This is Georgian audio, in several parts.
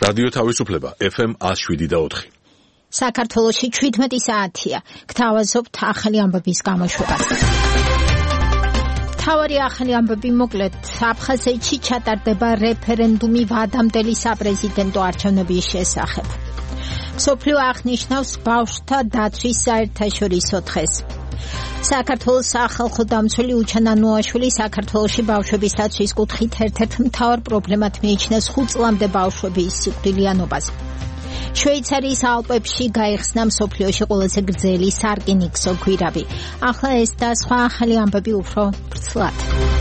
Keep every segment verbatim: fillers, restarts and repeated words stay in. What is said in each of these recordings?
რადიო თავისუფლება ეფ ემ one oh seven და four. საქართველოში seventeen საათია. გთავაზობთ ახალი ამბების გამოშვებას. თავარი ახალი ამბები მოკლედ. აფხაზეთში ჩატარდება რეფერენდუმი ვადამდელი საპრეზიდენტო არჩევნების შესახებ. მსოფლიო აღნიშნავს ბავშვთა დაცვის საერთაშორისო დღეს. საქართველოს სახალხო დამცველი უჩან ანუაშვილი საქართველოში ბავშვების დაცვის კუთხით ერთ-ერთ მთავარ პრობლემად მიიჩნევს ხუთ წლამდე ბავშვების სიკვდილიანობას. შვეიცარიის ალპებში გაიხსნა მსოფლიოში ყველაზე გრძელი სარკინიგზო გვირაბი. ახლა ეს და სხვა ახალი ამბები უფრო ვრცლად.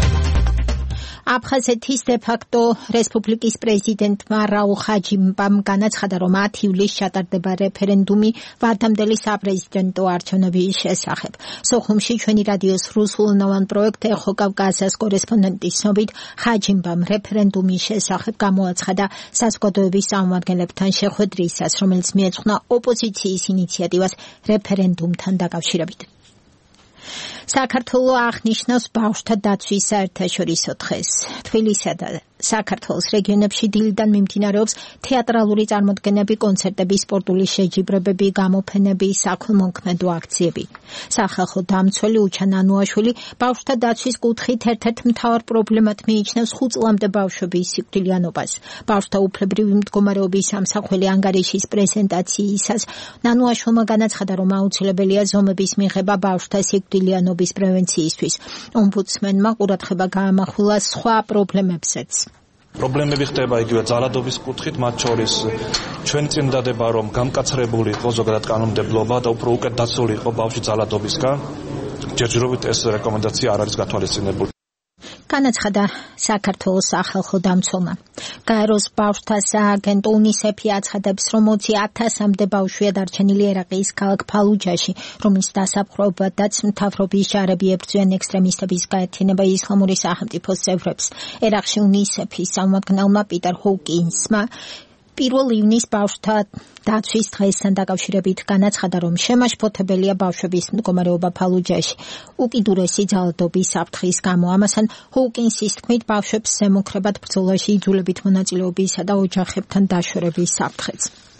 აფხაზეთის დე-ფაქტო რესპუბლიკის პრეზიდენტმა რაულ ხაჯიმბამ განაცხადა, რომ ათი ივლისს ჩატარდება რეფერენდუმი ვადამდელი საპრეზიდენტო არჩევნების შესახებ. სოხუმში ჩვენი რადიოს რუსულენოვან პროექტ ეხო კავკასიას კორესპონდენტის ცნობით, ხაჯიმბამ რეფერენდუმის შესახებ გამოაცხადა საზოგადოების წარმომადგენლებთან შეხვედრისას, რომელიც მიეძღვნა ოპოზიციის ინიციატივას რეფერენდუმთან დაკავშირებით. საქართველო აღნიშნავს ბავშვთა დაცვის საერთაშორისო დღეს. თბილისსა და საქართველოს რეგიონებში დილიდან მიმდინარეობს თეატრალური წარმოდგენები, კონცერტები, სპორტული შეჯიბრებები, გამოფენები, საქველმოქმედო აქციები. სახალხო დამცველი უჩან ანუაშვილი ბავშვთა დაცვის კუთხით ერთ-ერთ მთავარ პრობლემად მიიჩნევს ხუთ წლამდე ბავშვების სიკვდილიანობას. ბავშვთა უფლებრივი მდგომარეობის სამსახველი ანგარიშის პრეზენტაციისას ანუაშვილმა განაცხადა, რომ აუცილებელია ზომების მიღება ბავშვთა სიკვდილიანობის პრევენციისთვის. ომბუდსმენმა ყურადღება გაამახვილა სხვა პრობლემებზეც. პრობლემები ხდება იგივე ძალადობის კუთხით, მათ შორის ჩვენ წინ დადება, რომ გამკაცრებული იყო ზოგადად კანონმდებლობა და უფრო უკეთ დაცული იყო ბავშვი ძალადობისგან. ჯერჯერობით ეს რეკომენდაცია არ არის გათვალისწინებული. განაცხადა საქართველოს სახალხო დამცველმა. გაეროს ბავშვთა სააგენტო უნისეფი აცხადებს, რომ ოცი ათასამდე ბავშვია დარჩენილი ერაყის ქალაქ ფალუჯაში, რომლის დასაპყრობადაც მთავრობის ჯარები ებრძვიან ექსტრემისტების გაერთიანება ისლამური სახელმწიფოს წევრებს. ერაყში უნისეფის წარმომადგენელმა პიტერ ჰოუკინსმა პირველ ივნისს ბავშვთა დაცვის დღესთან დაკავშირებით განაცხადა, რომ შემაშფოთებელია ბავშვების მდგომარეობა ფალუჯაში უკიდურესი ძალადობის საფრთხის გამო. ამასთან ჰოუკინსის თქმით, ბავშვებს ზემოქმედად ბრძოლაში იძულებით მონაწილეობისა და ოჯახებთან დაშორების საფრთხეც.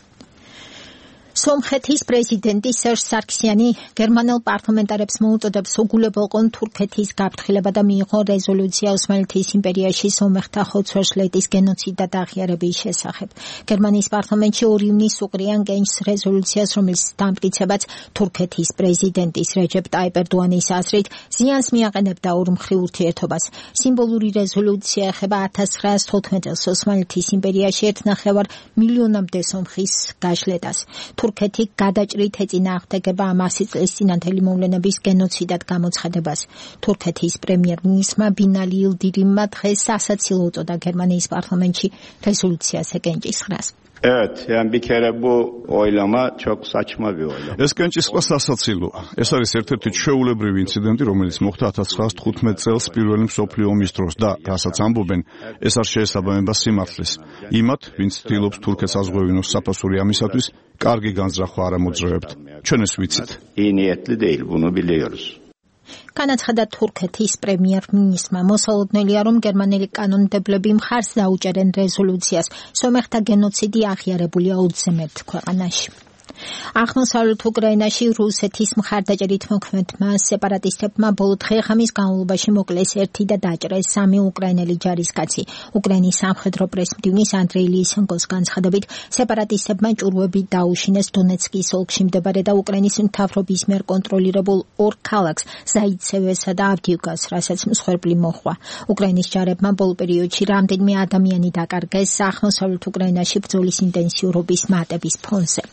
სომხეთის პრეზიდენტი სერჟ სარქსიანი გერმანელ პარლამენტარებს მოუწოდებს უგულებელყონ თურქეთის გაფრთხილება და მიიღო რეზოლუცია ოსმალეთის იმპერიაში სომეხთა ხოცვერშლეთის გენოციდად აღიარების შესახებ. გერმანიის პარლამენტში ორი ივნისს უყრიან გენჩს რეზოლუციას, რომლის დამტკიცებაც თურქეთის პრეზიდენტის რეჯეპ ტაიპ ერდოანის აზრით ზიანს მიაყენებდა ორმხრივ ურთიერთობას. სიმბოლური რეზოლუცია ეხება ათას ცხრაასი თოთხმეტ წელს ოსმალეთის იმპერიაში ერთნახევარ მილიონამდე სომხის გაშლედას. თურქეთი გადაჭრით ეწინააღმდეგება ამ ასი წლის წინანდელი მოვლენების გენოციდად გამოცხადებას. თურქეთის პრემიერ-მინისტრმა ბინალი ილდირიმმა დღეს სასაცილო უწოდა გერმანიის პარლამენტში რეზოლუციას ეკენჭისყრას. Evet, yani bir kere bu oylama çok saçma bir oylama. ეს კენჭისყრა სასაცილოა. ეს არის ერთ-ერთი ჩვეულებრივი ინციდენტი, რომელიც მოხდა ათას ცხრაასი თხუთმეტ წელს პირველი მსოფლიო ომის დროს და რასაც ამბობენ, ეს არ შეესაბამება სიმართლეს. იმათ, ვინც ცდილობს თურქეთს აზღვევინოს საფასური ამისათვის, კარგი განზრახვა არ ამოძრავებთ. ჩვენ ეს ვიცით. İyi niyetli değil, bunu biliyoruz. განაცხადა თურქეთის პრემიერ-მინისტრმა. მოსალოდნელია, რომ გერმანელი კანონმდებლები მხარს დაუჭერენ რეზოლუციას. სომეხთა გენოციდი აღიარებულია ოცდამეტ ქვეყანაში. აღმოსავლეთ უკრაინაში რუსეთის მხარდაჭერით მოქმედმა სეპარატისტებმა ბოლო დღე-ღამის განმავლობაში მოკლეს ერთი და დაჭრეს სამი უკრაინელი ჯარისკაცი. უკრაინის სამხედრო პრესმდივნის ანდრეი ლისენკოს განცხადებით, სეპარატისტებმა ჭურვები დაუშინეს დონეცკის ოლქში მდებარე და უკრაინის მთავრობის მიერ კონტროლირებულ ორ ქალაქს, ზაიცევესა და ავდიუკას, რასაც მსხვერპლი მოჰყვა. უკრაინის ჯარებმა ბოლო პერიოდში რამდენიმე ადამიანი დაკარგეს აღმოსავლეთ უკრაინაში ბრძოლის ინტენსიურობის მატების ფონზე.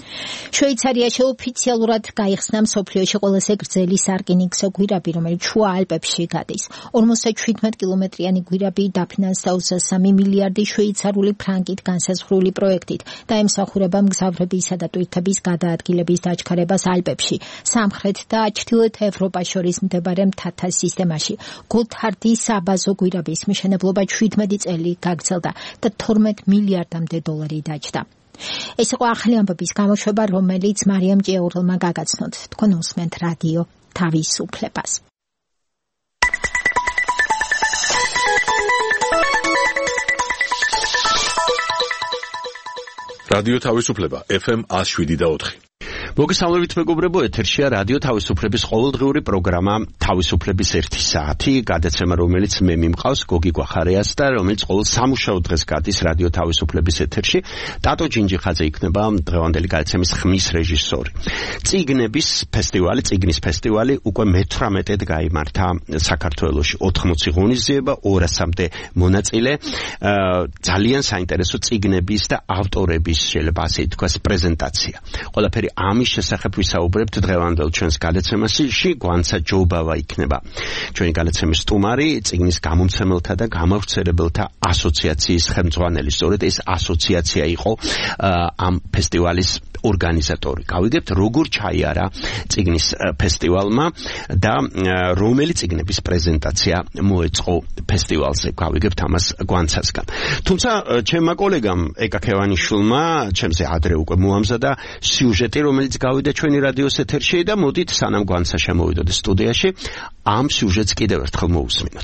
შვეიცარიაში ოფიციალურად გაიხსნა მსოფლიოში ყველაზე გრძელი სარკინიგზო გვირაბი, რომელიც შუა ალპებში გადის. ორმოცდაშვიდმეტ კილომეტრიანი გვირაბი დაფინანსდა ოცდასამი მილიარდი შვეიცარული ფრანკით განსაზღვრული პროექტით და ემსახურება მგზავრებისა და ტვირთების გადაადგილების დაჩქარებას ალპებში, სამხრეთ და ჩრდილოეთ ევროპას შორის მდებარე მთათა სისტემაში. გოთარდის საბაზო გვირაბის მშენებლობა შვიდმეტი წელი გაგრძელდა და თორმეტ მილიარდამდე დოლარი დაჯდა. ეს იყო ახალი ამბების გამოშვება, რომელიც მარიამ ჭიაურელმა გაგაცნოთ. თქვენ უსმენთ რადიო თავისუფლებას. რადიო თავისუფლება ეფ ემ one oh seven და four. მოგესალმებით მეგობრებო, ეთერშია რადიო თავისუფლების ყოველდღიური პროგრამა თავისუფლების ერთი საათი, გადაცემა რომელიც მე მიმყავს გოგი გვახარიას და რომელიც ყოველ სამუშაო დღეს გადის რადიო თავისუფლების ეთერში. ტატო ჯინჯიხაძე იქნება დღევანდელი გადაცემის ხმის რეჟისორი. წიგნების ფესტივალი, წიგნის ფესტივალი უკვე მეთვრამეტედ გაიმართა საქართველოში. ოთხმოცი ღონისძიება, ორასამდე მონაწილე, ძალიან საინტერესო წიგნების და ავტორების, შეიძლება ასე ითქვას, პრეზენტაცია. ყველაფერი ამის შესახებ ვისაუბრებთ დღევანდელ ჩვენს გადაცემაში. გვანცა ჯობავა იქნება ჩვენი გადაცემის სტუმარი, წიგნის გამომცემელთა და გამავრცელებელთა ასოციაციის ხელმძღვანელი. სწორედ ეს ასოციაცია იყო ამ ფესტივალის ორგანიზატორი. გავიგებთ, როგორ ჩაიარა წიგნის ფესტივალმა და რომელი წიგნების პრეზენტაცია მოეწყო ფესტივალზე. გავიგებთ ამას გვანცასგან. თუმცა ჩემმა კოლეგამ ეკა ქევანიშვილმა ჩემზე ადრე უკვე მოამზადა სიუჟეტი, რომელიც გავიდა ჩვენი რადიოს ეთერში და მოდით სანამ გვანცა შემოვიდოდეს სტუდიაში, ამ სიუჟეტს კიდევ ერთხელ მოусმინოთ.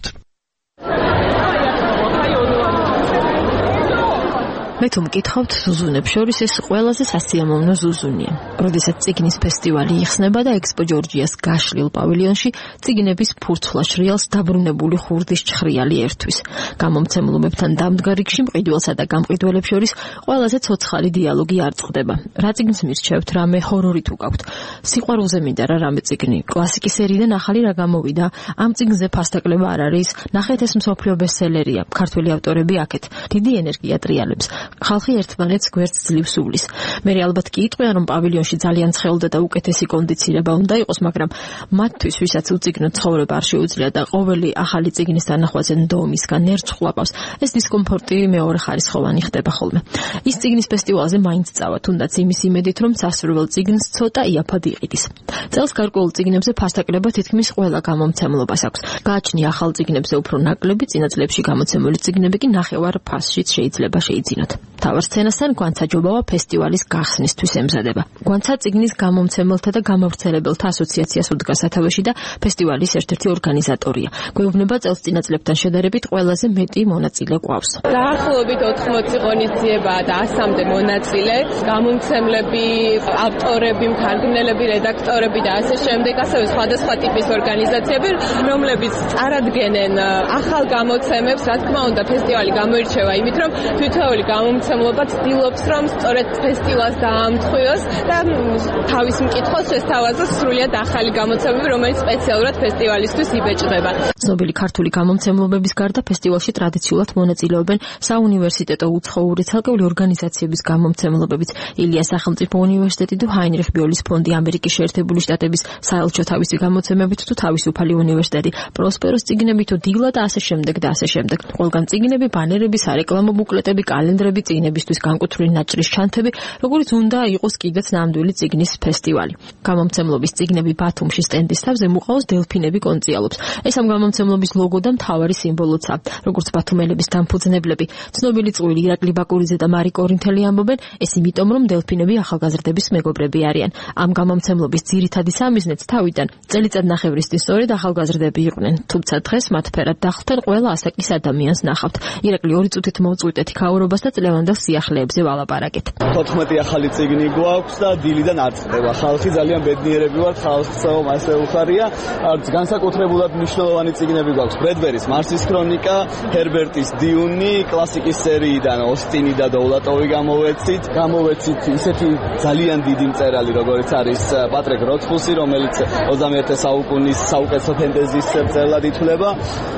მე თუ მკითხავთ ზუზუნებს შორის ეს ყველაზე სასიამოვნო ზუზუნია. როდესაც წიგნის ფესტივალი იხსნება და ექსპო ჯორჯიას გაშლილ პავილიონში წიგნების ფურცლა შრიალს დაბრუნებული ხურდის ჩხრიალი ერთვის. გამომცემლობებთან დამდგარ რიგში მყიდველსა და გამყიდველებს შორის ყველაზე ცოცხალი დიალოგი არ წყდება. რა წიგნს მირჩევთ, რამე ჰორორი თუ გაქვთ. სიყვარულზე მინდა რა რამე წიგნი. კლასიკის სერიდან ახალი რა გამოვიდა. ამ წიგნზე ფასტაკლება არ არის. ნახეთ, ეს მსოფლიო ბესტსელერია. ქართველი ავტორები აქეთ. დიდი ენერგია ტრიალებს. ხალხი ერთმანეთს გვერდს ძლივს უვლის. მე ალბათ კი იტყვიან, რომ პავილიონში ძალიან ცხელდა და უკეთესი კონდიცირება უნდა იყოს, მაგრამ მათთვის, ვისაც უწიგნო ცხოვრება არ შეუძლია და ყოველი ახალი წიგნის დანახვაზე ნდომისგან ნერვს ხლაპავს, ეს დისკომფორტი მეორე ხარისხოვანი ხდება ხოლმე. ის წიგნის ფესტივალზე მაინც წავა, თუნდაც იმის იმედით, რომ სასურველ წიგნს ცოტა იაფად იყიდის. წელს გარკვეულ წიგნებზე ფასტაკლება თითქმის ყველა გამომცემლობას აქვს. გააჩნია ახალ წიგნებზე უფრო ნაკლები, წინა წლებში გამოცემული წიგნები კი ნახევარ ფასშიც შეიძლება შეიძინოთ. თავარ სცენასთან გვანცა ჯობავა ფესტივალის გახსნისთვის ემზადება. გვანცა წიგნის გამომცემელთა და გამავრცელებელთა ასოციაციას უდგა სათავეში და ფესტივალის ერთ-ერთი ორგანიზატორია. გვეუბნება წელს წინა წლებთან შედარებით ყველაზე მეტი მონაწილე გვყავს. დაახლოებით ოთხმოცი ღონისძიებაა და ასამდე მონაწილე, გამომცემლები, ავტორები, მთარგმნელები, რედაქტორები და ასე შემდეგ, ასევე სხვადასხვა ტიპის ორგანიზაციები, რომლებიც წარადგენენ ახალ გამოცემებს. რა თქმა უნდა, ფესტივალი გამოირჩევა იმით, რომ თითოეული გამომცემლობა ცდილობს, რომ სწორედ ფესტივალს დაამტყვიოს და თავის მკითხოს შესთავაზოს სრულიად ახალი გამოცემები, რომელიც სპეციალურად ფესტივალისთვის იბეჭდება. ცნობილი ქართული გამომცემლობების გარდა ფესტივალში ტრადიციულად მონაწილეობენ საუნივერსიტეტო უცხოური ცალკეული ორგანიზაციების გამომცემლობებიც. ილიას სახელმწიფო უნივერსიტეტი თუ ჰაინრიხ ბიოლის ფონდი, ამერიკის შეერთებული შტატების საელჩო თავისი გამოცემებით თუ თავისუფალი უნივერსიტეტი, პროსპეროს წიგნები თუ დილა და ასე შემდეგ და ასე შემდეგ. ყველგან წიგნები, ბანერები, სარეკლამო ბუკლეტები, კალენდრები, წიგნებისთვის განკუთვნილი ნაჭრის ჩანთები, როგორც უნდა იყოს კიდეც ნამდვილი წიგნის ფესტივალი. გამომცემლობის წიგნები ბათუმში სტენდის თავზე მუყავს დელფინები კონწიალობს. ეს ამ გამომცემლობის ლოგო და მთავარი სიმბოლოა. როგორც ბათუმელების დამფუძნებლები, ცნობილი წყვილი ირაკლი ბაკურიძე და მარი კორინთელი ამბობენ, ეს იმიტომ, რომ დელფინები ახალგაზრდების მეგობრები არიან. ამ გამომცემლობის ძირითადი სამიზნეც თავიდან წელიწადნახევრისთვის სწორედ ახალგაზრდები იყვნენ. თუმცა დღეს მათ ფერად დახლთან ყველა ასაკის ადამიანს ნახავთ. ირაკლი ორი წუთით მოვწყვიტეთ ქაურობას და წლევანდელ სიახლეებზე ვალაპარაკეთ. ოთხმეტი ახალი წიგნი გვაქვს და დილიდან არ წყდება. ხალხი ძალიან ბედნიერები ვართ, ხალხსაო მასე უხარია. განსაკუთრებულად მნიშვნელოვანი წიგნები გვაქვს. ბრედბერის მარსის ქრონიკა, ჰერბერტის დიუნი, კლასიკის სერიიდან ოსტინი და დოვლატოვი გამოვეცით. გამოვეცით ისეთი ძალიან დიდი მწერალი, როგორც არის პატრიკ როთფუსი, რომელიც ოცდამეერთე საუკუნის საუკეთესო ფენტეზის მწერლად ითვლება.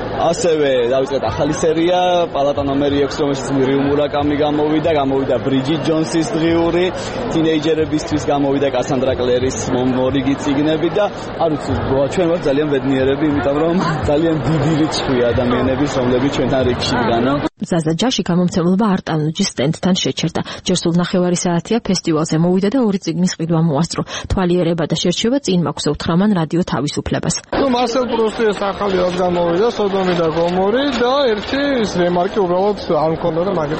ასევე დავიწყეთ ახალი სერია, პალატა ნომერი ექვსი, რომელშიც მირიუ მურაკამი გამოვიდა, გამოვიდა ბრიჯიტ ჯონსის დღიური, თინეიჯერებისთვის გამოვიდა კასანდრა კლერის მორიგი წიგნები და არ ვიცი, ჩვენ ვართ ძალიან ბედნიერები, იმიტომ რომ ძალიან დიდი რიცხვია ადამიანების, რომლებიც ჩვენთან რიგში დგანან. ზაზა ჯაში გამომცემლობა არტანუჯის სტენდთან შეჩერდა. ჯერ სულ ნახევარი საათია ფესტივალზე მოვიდა და ორი წიგნის ყიდვა მოასწრო. თვალიერება და შერჩევა წინ მაქვს უთხრამან რადიო თავისუფლებას. ნუ მარსელ პრუსტის ახალი რაც გამოვიდა, სოდომი და გომორი და ერთი ის რემარკი უბრალოდ არ მქონდა და მაგითო შევეცი.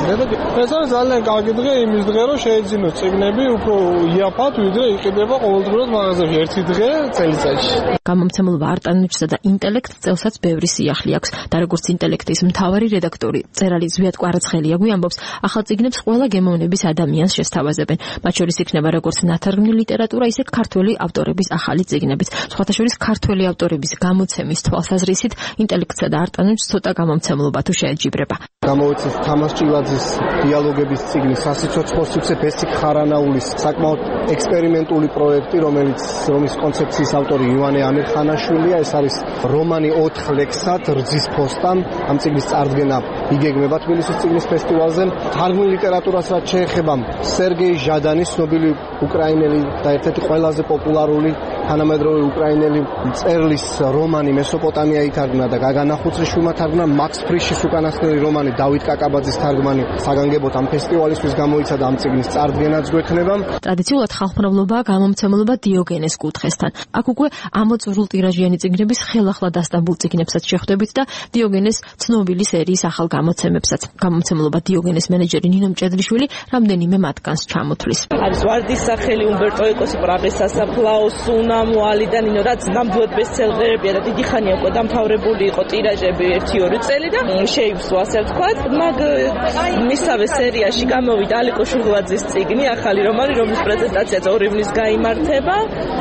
წიგნი და ეს არის ძალიან კარგი დღე იმის დღე რომ შეეძინოთ წიგნები უფრო იაფად ვიდრე იყიდება ყოველდღურად მაღაზიაში ერთი დღე წელიწადში. გამომცემლობა არტანუჩსა და ინტელექტ წელსაც ბევრი სიახლე აქვს და როგორც ინტელექტის მთავარი რედაქტორი წერალი ზვიად კვარაცხელია გვიამბობს, ახალ წიგნებს ყველა გემოვნების ადამიანს შესთავაზებენ. მათ შორის იქნება როგორც ნათარგმნი ლიტერატურა, ისე ქართველი ავტორების ახალი წიგნებიც. სხვათა შორის ქართველი ავტორების გამოცემის თვალსაზრისით ინტელექტსა და არტანუჩს ცოტა გამომცემლობა თუ შეეჯიბრება. გამოვიცეთ თამაზ ჭილაძის დიალოგების წიგნი, სასიცოცხლო სივრცე ბესიკ ხარანაულის საკმაოდ ექსპერიმენტული პროექტი, რომელიც რომის კონცეფციის ავტორი ივანე ამირხანაშვილია. ეს არის რომანი ოთხ ლექსად რძის ფოსტამ. ამ წიგნის წარდგენა იგეგმება თბილისის წიგნის ფესტივალზე. თარგმნილ ლიტერატურას რაც შეეხება, სერგეი ჟადანის ცნობილი უკრაინელი და ერთ-ერთი ყველაზე პოპულარული თანამედროვე უკრაინელი მწერლის რომანი მესოპოტამია ითარგმნა და გაგანა ხუცრიშვილმა თარგმნა. მაქს ფრიშის უკანასკნელი რომანი დავით კაკაბაძის თარგმანი საგანგებოდ ამ ფესტივალისთვის გამოიცა და ამ წიგნის წარდგენაც გვექნება. ტრადიციულად ხალხმრავლობაა გამომცემლობა დიოგენეს კუთხესთან. აქ უკვე ამოწურულ ტირაჟიანი წიგნების ხელახლა დასტამბულ წიგნებსაც შეხვდებით და დიოგენეს ცნობილი სერიის ახალ გამოცემებსაც. გამომცემლობა დიოგენეს მენეჯერი ნინო მჭედლიშვილი რამდენიმე მათგანს ჩამოთვლის. არის ვარდის სახელი უმბერტო ეკოსი პრაღის სასაფლაო სუნა მოალიდან ინო რაც ნამდვილად ბესტსელერებია და დიდი ხანია უკვე დამთავრებული იყო ტირაჟები ერთი ორი წელი და შეივსო ასე ვთქვათ. მაგ მისავე სერიაში გამოვიდა ალიკო შუღლაძის წიგნი ახალი რომანი, რომლის პრეზენტაციაც ორი ივნის გაიმართება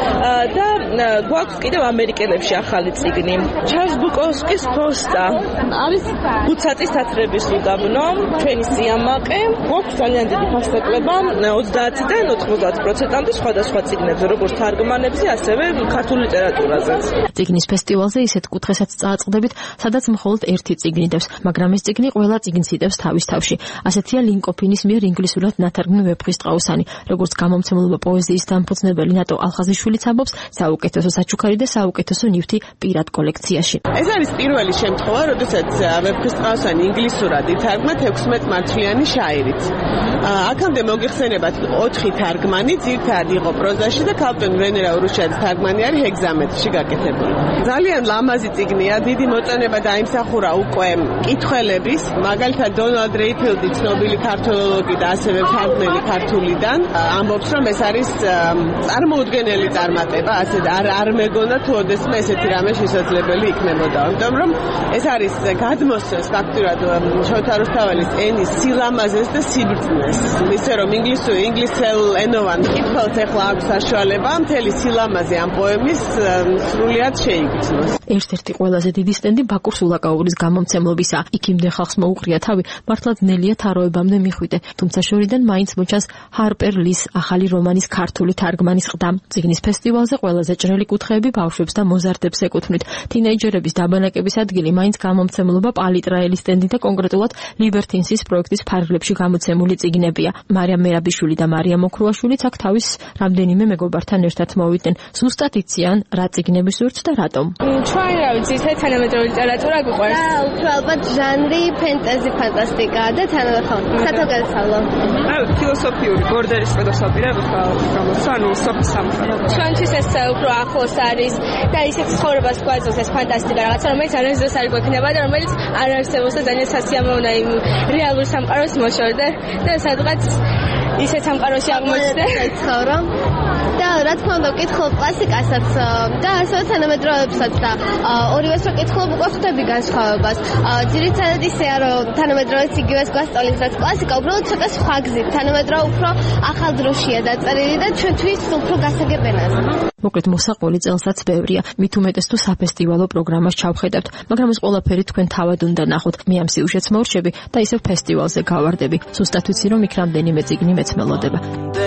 და გვაქვს კიდევ ამერიკელებში ახალი წიგნი. ჩარლზ ბუკოვსკის ფოსტა არის უცაწის თათრების უდაბნო, ჩვენი სიამაყე. გვაქვს ძალიან დიდი ფასტეკლება ოცდაათიდან ოთხმოცდაათ პროცენტამდე სხვადასხვა წიგნებზე, როგორც თარგმანებზე, ასევე ქართულ ლიტერატურაზეც. წიგნის ფესტივალზე ისეთ კუთხესაც წააწყდებით, სადაც მხოლოდ ერთი წიგნი დევს, მაგრამ ეს წიგნი ყველა წიგნს იდევს თავის თავში. ასეთია ლინკოფინის მიერ ინგლისურად ნათარგმნი ვეფხვის ტყაოსანი, როგორც გამომცემლობა პოეზიის დამფუძნებელი ნატო ალხაზიშვილიც ამბობს, საუკეთესო საჩუქარი და საუკეთესო ნივთი პირად კოლექციაში. ეს არის პირველი შემთხვევა, როდესაც ვეფხვის ტყაოსანი ინგლისურად ითარგმნა თექვსმეტ მარცვლიანი შაირით. აქამდე მოგიხსენებათ ოთხი თარგმანი, ძირითადად იყო პროზაში და ქალბატონ ვენერა ურუშაძის თარგმანი არის ჰეგზამეტრში გაკეთებული. ძალიან ლამაზი წიგნია, დიდი მოწონება დაიმსახურა უკვე მკითხველების, მაგალითად დონალდ რეიფილდი, ცნობილი ქართველოლოგი და ასევე თარგმნელი ქართულიდან, ამბობს, რომ ეს არის წარმოუდგენელი წარმატება, ასე და არ არ მეგონა თუ ოდესმე ესეთი რამე შესაძლებელი იქნებოდა. ამიტომ რომ ეს არის გადმოსცემს ფაქტურად შოთა რუსთაველის ენის სილამაზეს და სიბრძნეს. ისე რომ ინგლისური ინგლისელ ენოვან მკითხველს ახლა აქვს საშუალება მთელი სილამაზე ამ პოემის სრულიად შეიგრძნოს. ერთ-ერთი ყველაზე დიდი სტენდი ბაკურ სულაკაურის გამომცემლობისა. იქამდე ხალხს მოუყრია თავი, მართლა ძნელია თაროებამდე მიხვიდე, თუმცა შორიდან მაინც მოჩანს ჰარპერ ლის ახალი რომანის ქართული თარგმანის ყდა. წიგნის ფესტივალზე ყველაზე ჭრელი კუთხეები ბავშვებს და მოზარდებს ეკუთვნით. თინეიჯერების დაბანაკების ადგილი მაინც გამომცემლობა პალიტრაელის სტენდი და კონკრეტულად ლიბერტინსის პროექტის ფარგლებში გამოცემული წიგნებია. მარიამ მერაბიშვილი და მარიამ ოქრუაშვილიც აქ თავის რამდენიმე მეგობართან ერთად მოვიდნენ. ზუსტად იციან რა წიგნები სურთ და რატომ. ჩვენ რა ვიცი, ეს თანამედროვე ლიტერატურა გვყვარს. და უფრო ალბათ ჟანრი ფენტეზი ფანტასტიკა და თანამედროვე სათოგალსალო. აი, ფილოსოფიური ბორდერის ფილოსოფია გამოცა, ანუ სოფის სამყარო. ჩვენთვის ეს უფრო ახლოს არის და ისეთ ცხოვრებას გვაძლევს ეს ფანტასტიკა რაღაცა, რომელიც არასდროს არ გვექნება და რომელიც არ არსებობს და ძალიან სასიამოვნოა იმ რეალურ სამყაროს მოშორდა და სადღაც ისეთ სამყაროში აღმოჩნდა. ცხოვრობ და რა თქმა უნდა ვკითხულობ კლასიკასაც და ასევე თანამედროვეებსაც და ორივეს რო ვკითხულობ უკვე ხვდები განსხვავებას. ძირითადად ისეა რომ თანამედროვეც იგივეს გვასწავლის რაც კლასიკა, უბრალოდ ცოტა სხვა გზით. თანამედროვე უფრო ახალ დროშია დაწერილი და ჩვენთვის უფრო გასაგებ ენაზე. მოკლედ მოსაყოლი წელსაც ბევრია. მით უმეტეს თუ საფესტივალო პროგრამას ჩავხედავთ, მაგრამ ეს ყველაფერი თქვენ თავად უნდა ნახოთ. მე ამ სიუჟეტს მოვრჩები და ისევ ფესტივალზე გავარდები. ზუსტად ვიცი რომ იქ რამდენიმე წიგნი მეც მელოდება.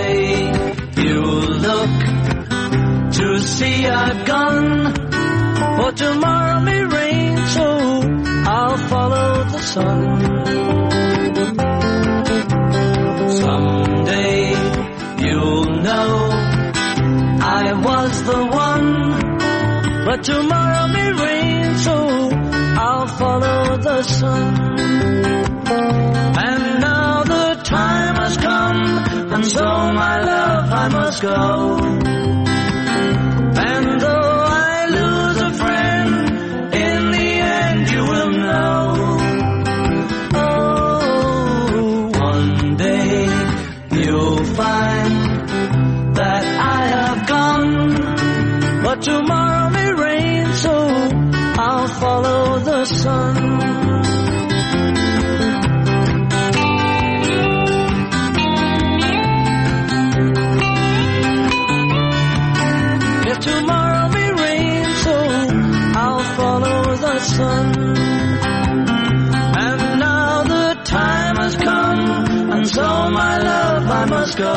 You look to see I've gone, for tomorrow may rain, so I'll follow the sun. Someday you'll know I was the one, but tomorrow may rain, so I'll follow the sun. And now the time has come, and so my love I must go. And though I lose a friend, in the end you will know. Oh, follow the sun. If tomorrow may rain, so I'll follow the sun. And now the time has come, and so my love I must go.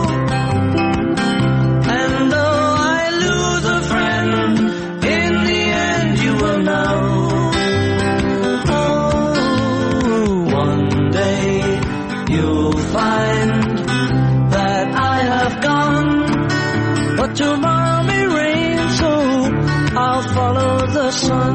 And though I lose a friend, in the end you will know. Oh, one day you'll find that I have gone, but tomorrow may rain, so I'll follow the sun.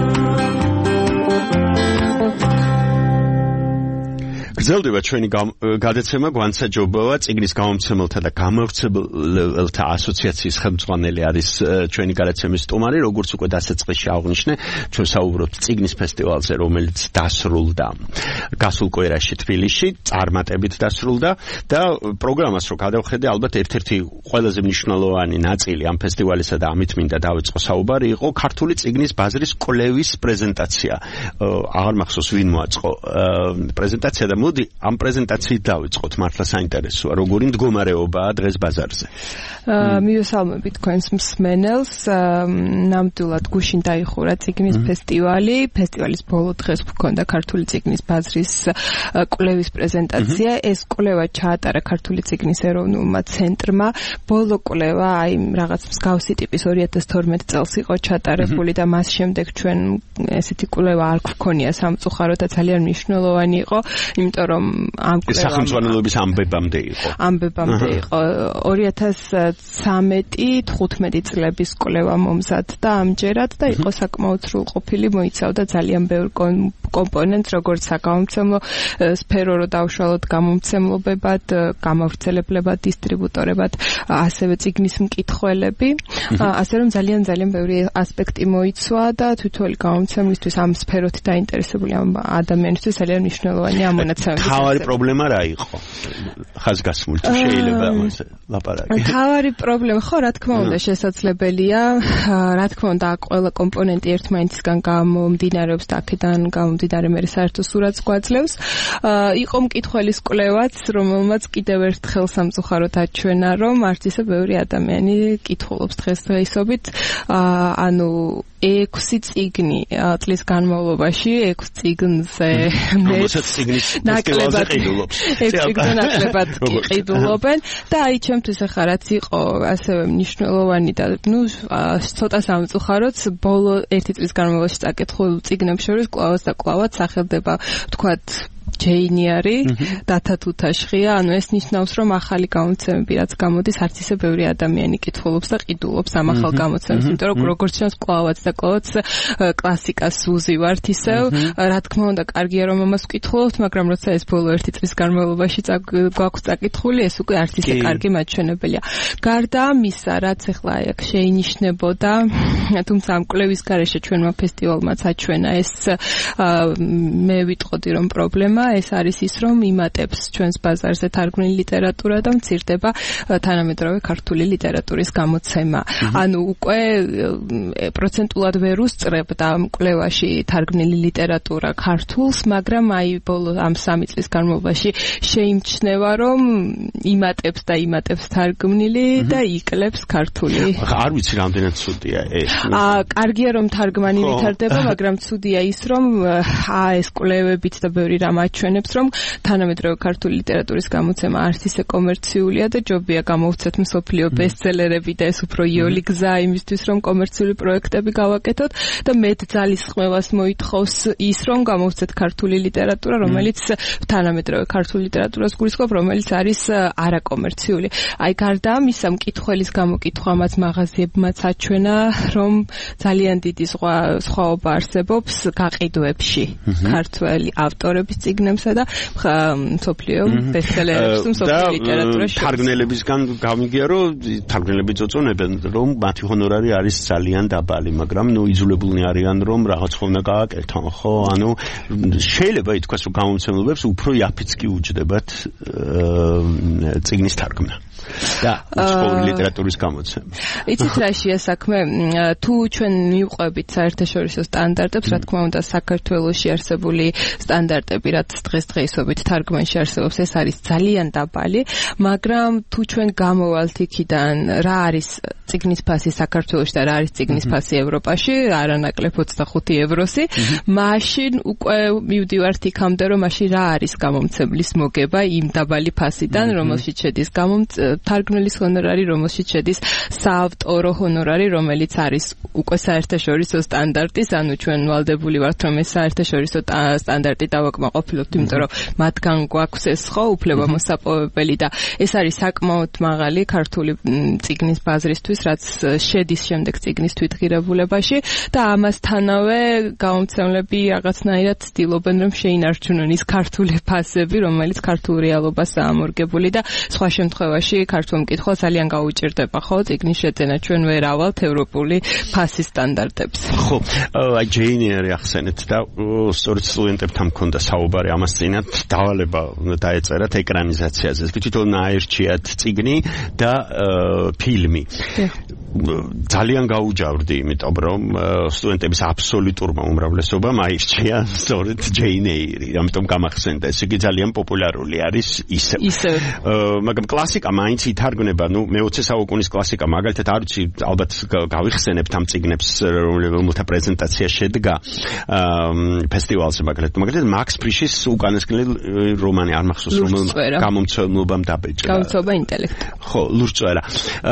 გრძელდება ჩვენი გადაცემა გვანსაჯობოა წიგნის გამომცემელთა და გამავრცელებელთა ასოციაციის ხელმძღვანელი არის ჩვენი გადაცემის სტუმარი, როგორც უკვე დასაწყისში აღვნიშნე, ჩვენ საუბრობთ წიგნის ფესტივალზე, რომელიც დასრულდა გასულ კვირაში თბილისში, წარმატებით დასრულდა და პროგრამას რო გადავხედე, ალბათ ერთ-ერთი ყველაზე მნიშვნელოვანი ნაწილი ამ ფესტივალისა და ამით მინდა დავიწყო საუბარი იყო ქართული წიგნის ბაზრის კვლევის პრეზენტაცია. აღარ მახსოვს ვინ მოაწყო პრეზენტაცია და მოდი ამ პრეზენტაციით დავიწყოთ, მართლა საინტერესოა, როგორი მდგომარეობაა დღეს ბაზარზე. მივესალმებით თქვენს მსმენელს, ნამდვილად გუშინ დაიხურა წიგნის ფესტივალი, ფესტივალის ბოლო დღეს გვქონდა ქართული წიგნის ბაზრის კვლევის პრეზენტაცია, ეს კვლევა ჩაატარა ქართული წიგნის ეროვნულმა ცენტრმა, ბოლო კვლევა აი რაღაც მსგავსი ტიპის ორი ათას თორმეტ წელს იყო ჩატარებული და მას შემდეგ ჩვენ ესეთი კვლევა არ გვქონია სამწუხაროდ და ძალიან მნიშვნელოვანი იყო, იმიტომ რომ ამ კვლევამ სახელმწიფოების ამბებამდე იყო. ამბებამდე იყო ორი ათას ცხრამეტი თხუთმეტი წლების კვლევა მომზადდა ამჯერად და იყო საკმაოდ სრულყოფილი, მოიცავდა ძალიან ბევრ კომპონენტს, როგორც საგამომცემლო სფერო რო დავშალოთ, გამომცემლობებად, გამავრცელებლებად, დისტრიბუტორებად, ასევე წიგნის მკითხველები, ასე რომ ძალიან ძალიან ბევრი ასპექტი მოიცვა და თითოეული გამომცემლისთვის ამ სფეროთი დაინტერესებული ამ ადამიანისთვის ძალიან მნიშვნელოვანია ამ მონაცემები. თავარი პრობლემა რა იყო? ხაზგასმული თუ შეიძლება ამაზე ლაპარაკი. თავარი პრობლემა ხო, რა თქმა უნდა, შესაძლებელია, რა თქმა უნდა, ყველა კომპონენტი ერთმანეთისგან გამომდინარეობს და აქედან გამომდინარე მე საერთო სურათს გვაძლევს. იყო მკითხველის კვლევაც, რომელმაც კიდევ ერთხელ სამწუხაროდ აჩვენა, რომ არც ისე ბევრი ადამიანი კითხულობს დღესდღეობით, ანუ ექვსი წიგნი წლის განმავლობაში, ექვს წიგნზე რომელსაც წიგნის ფესტივალზე ყიდულობს. ექვს წიგნზე ნაკლებად ყიდულობენ და აი ჩემთვის ახლა რაც იყო ასევე მნიშვნელოვანი და ნუ ცოტა სამწუხაროდ ბოლო ერთი წლის განმავლობაში წაკითხულ წიგნებს შორის კვლავაც და კვლავაც სახელდება თქვათ ჯეინიარი, დათა თუთაშხია, ანუ ეს ნიშნავს, რომ ახალი გამოცემები რაც გამოდის, არც ისე ბევრი ადამიანი კითხულობს და ყიდულობს ამ ახალ გამოცემებს, იმიტომ რომ როგორც ჩანს, კვლავაც და კვლავაც კლასიკას უზივართ ისევ, რა თქმა უნდა, კარგია რომ ამას ვკითხულობთ, მაგრამ როცა ეს ბოლო ერთი წლის განმავლობაში გვაქვს წაკითხული, ეს უკვე არც ისე კარგი მაჩვენებელია. გარდა ამისა, რაც ახლა აქ შეინიშნებოდა, თუმცა ამ კვლევის გარეშე ჩვენმა ფესტივალმაც აჩვენა ეს, მე ვიტყოდი რომ პრობლემა ეს არის ის, რომ იმატებს ჩვენს ბაზარზე თარგმნილი ლიტერატურა და მცირდება თანამედროვე ქართული ლიტერატურის გამოცემა. ანუ უკვე პროცენტულად ვერ უსწრებდა კვლევაში თარგმნილი ლიტერატურა ქართულს, მაგრამ აი ბოლო ამ სამი წლის განმავლობაში შეიმჩნევა, რომ იმატებს და იმატებს თარგმნილი და იკლებს ქართული. არ ვიცი რამდენად ცუდია ეს. აა, კარგია რომ თარგმანი ვითარდება, მაგრამ ცუდია ის, რომ აა ეს კვლევებით და ბევრი რამ აჩვენებს, რომ თანამედროვე ქართული ლიტერატურის გამოცემა არც ისე კომერციულია და ჯობია გამოვცეთ მსოფლიო ბესტსელერები და ეს უფრო იოლი გზაა იმისთვის, რომ კომერციული პროექტები გავაკეთოთ და მეტ ძალისხმევას მოითხოვს ის, რომ გამოვცეთ ქართული ლიტერატურა, რომელიც თანამედროვე ქართული ლიტერატურას გულისხმობს, რომელიც არის არაკომერციული. აი გარდა ამისა, მკითხველის გამოკითხვამაც მაღაზიებმაც აჩვენა, რომ ძალიან დიდი სხვაობა არსებობს გაყიდვებში ქართველი ავტორების წიგნებსა და მსოფლიო ბესტსელერებს, მსოფლიო ლიტერატურაში. თარგმნელებისგან გამიგია, რომ თარგმნელები წოწონებენ, რომ მათი ჰონორარი არის ძალიან დაბალი, მაგრამ ნუ იძულებულნი არიან, რომ რაღაც ხომ გააკეთონ, ხო? ანუ შეიძლება ითქვას, რომ გამომცემლობებს უფრო იაფიც კი უჯდებათ წიგნის თარგმნა. და უცხოური ლიტერატურის გამოცემა. იცით რაშია საქმე? თუ ჩვენ მივყვებით საერთაშორისო სტანდარტებს, რა თქმა უნდა, საქართველოში არსებული სტანდარტები, რაც დღესდღეობით თარგმანში არსებობს, ეს არის ძალიან დაბალი, მაგრამ თუ ჩვენ გამოვალთ იქიდან, რა არის წიგნის ფასი საქართველოში და რა არის წიგნის ფასი ევროპაში, არანაკლებ ოცდახუთი ევროსი, მაშინ უკვე მივდივართ იქამდე, რომ მაშინ რა არის გამომცემლის მოგება იმ დაბალი ფასიდან, რომელშიც შედის თარგმნელის ჰონორარი, რომელშიც შედის საავტორო ჰონორარი, რომელიც არის უკვე საერთაშორისო სტანდარტის, ანუ ჩვენ ვალდებული ვართ, რომ ეს საერთაშორისო სტანდარტი დავაკმაყოფილოთ, იმიტომ რომ მათგან გვაქვს ეს ხო უფლება მოსაპოვებელი და ეს არის საკმაოდ მაღალი ქართული წიგნის ბაზრისთვის, რაც შედის შემდეგ წიგნის თვითღირებულებაში და ამასთანავე გამომცემლები რაღაცნაირად ცდილობენ, რომ შეინარჩუნონ ის ქართული ფასები, რომელიც ქართულ რეალობას ამორგებული და სხვა შემთხვევაში ქართულ მკითხველს ძალიან გაუჭირდება ხო წიგნის შეძენა, ჩვენ ვერ ავალთ ევროპული ფასის სტანდარტებს. ხო, აი ჯეინ ეირი ახსენეთ და სწორედ სტუდენტებთან მქონდა საუბარი ამას წინათ, დავალება დაეწერათ ეკრანიზაციაზე. თვითონ აერჩიათ წიგნი და ფილმი. ძალიან გაუჯავდი, იმიტომ რომ სტუდენტების აბსოლუტურმა უმრავლესობამ აირჩია სწორედ ჯეინ ეირი, ამიტომ გამახსენდა, ეს იგი ძალიან პოპულარული არის ისევ. ისევ. მაგრამ კლასიკა მაინც ითარგმნება, ნუ მეოცე საუკუნის კლასიკა, მაგალითად არ ვიცი, ალბათ გავიხსენებთ ამ წიგნებს, რომელთა პრეზენტაცია შედგა ფესტივალზე, მაგალითად, მაგალითად მაქს ფრიშის უკანასკნელი რომანი არ მახსოვს, რომელ გამომცემლობამ დაბეჭდა. გამომცემლობა ინტელექტი. ხო, ლურჯწვერა.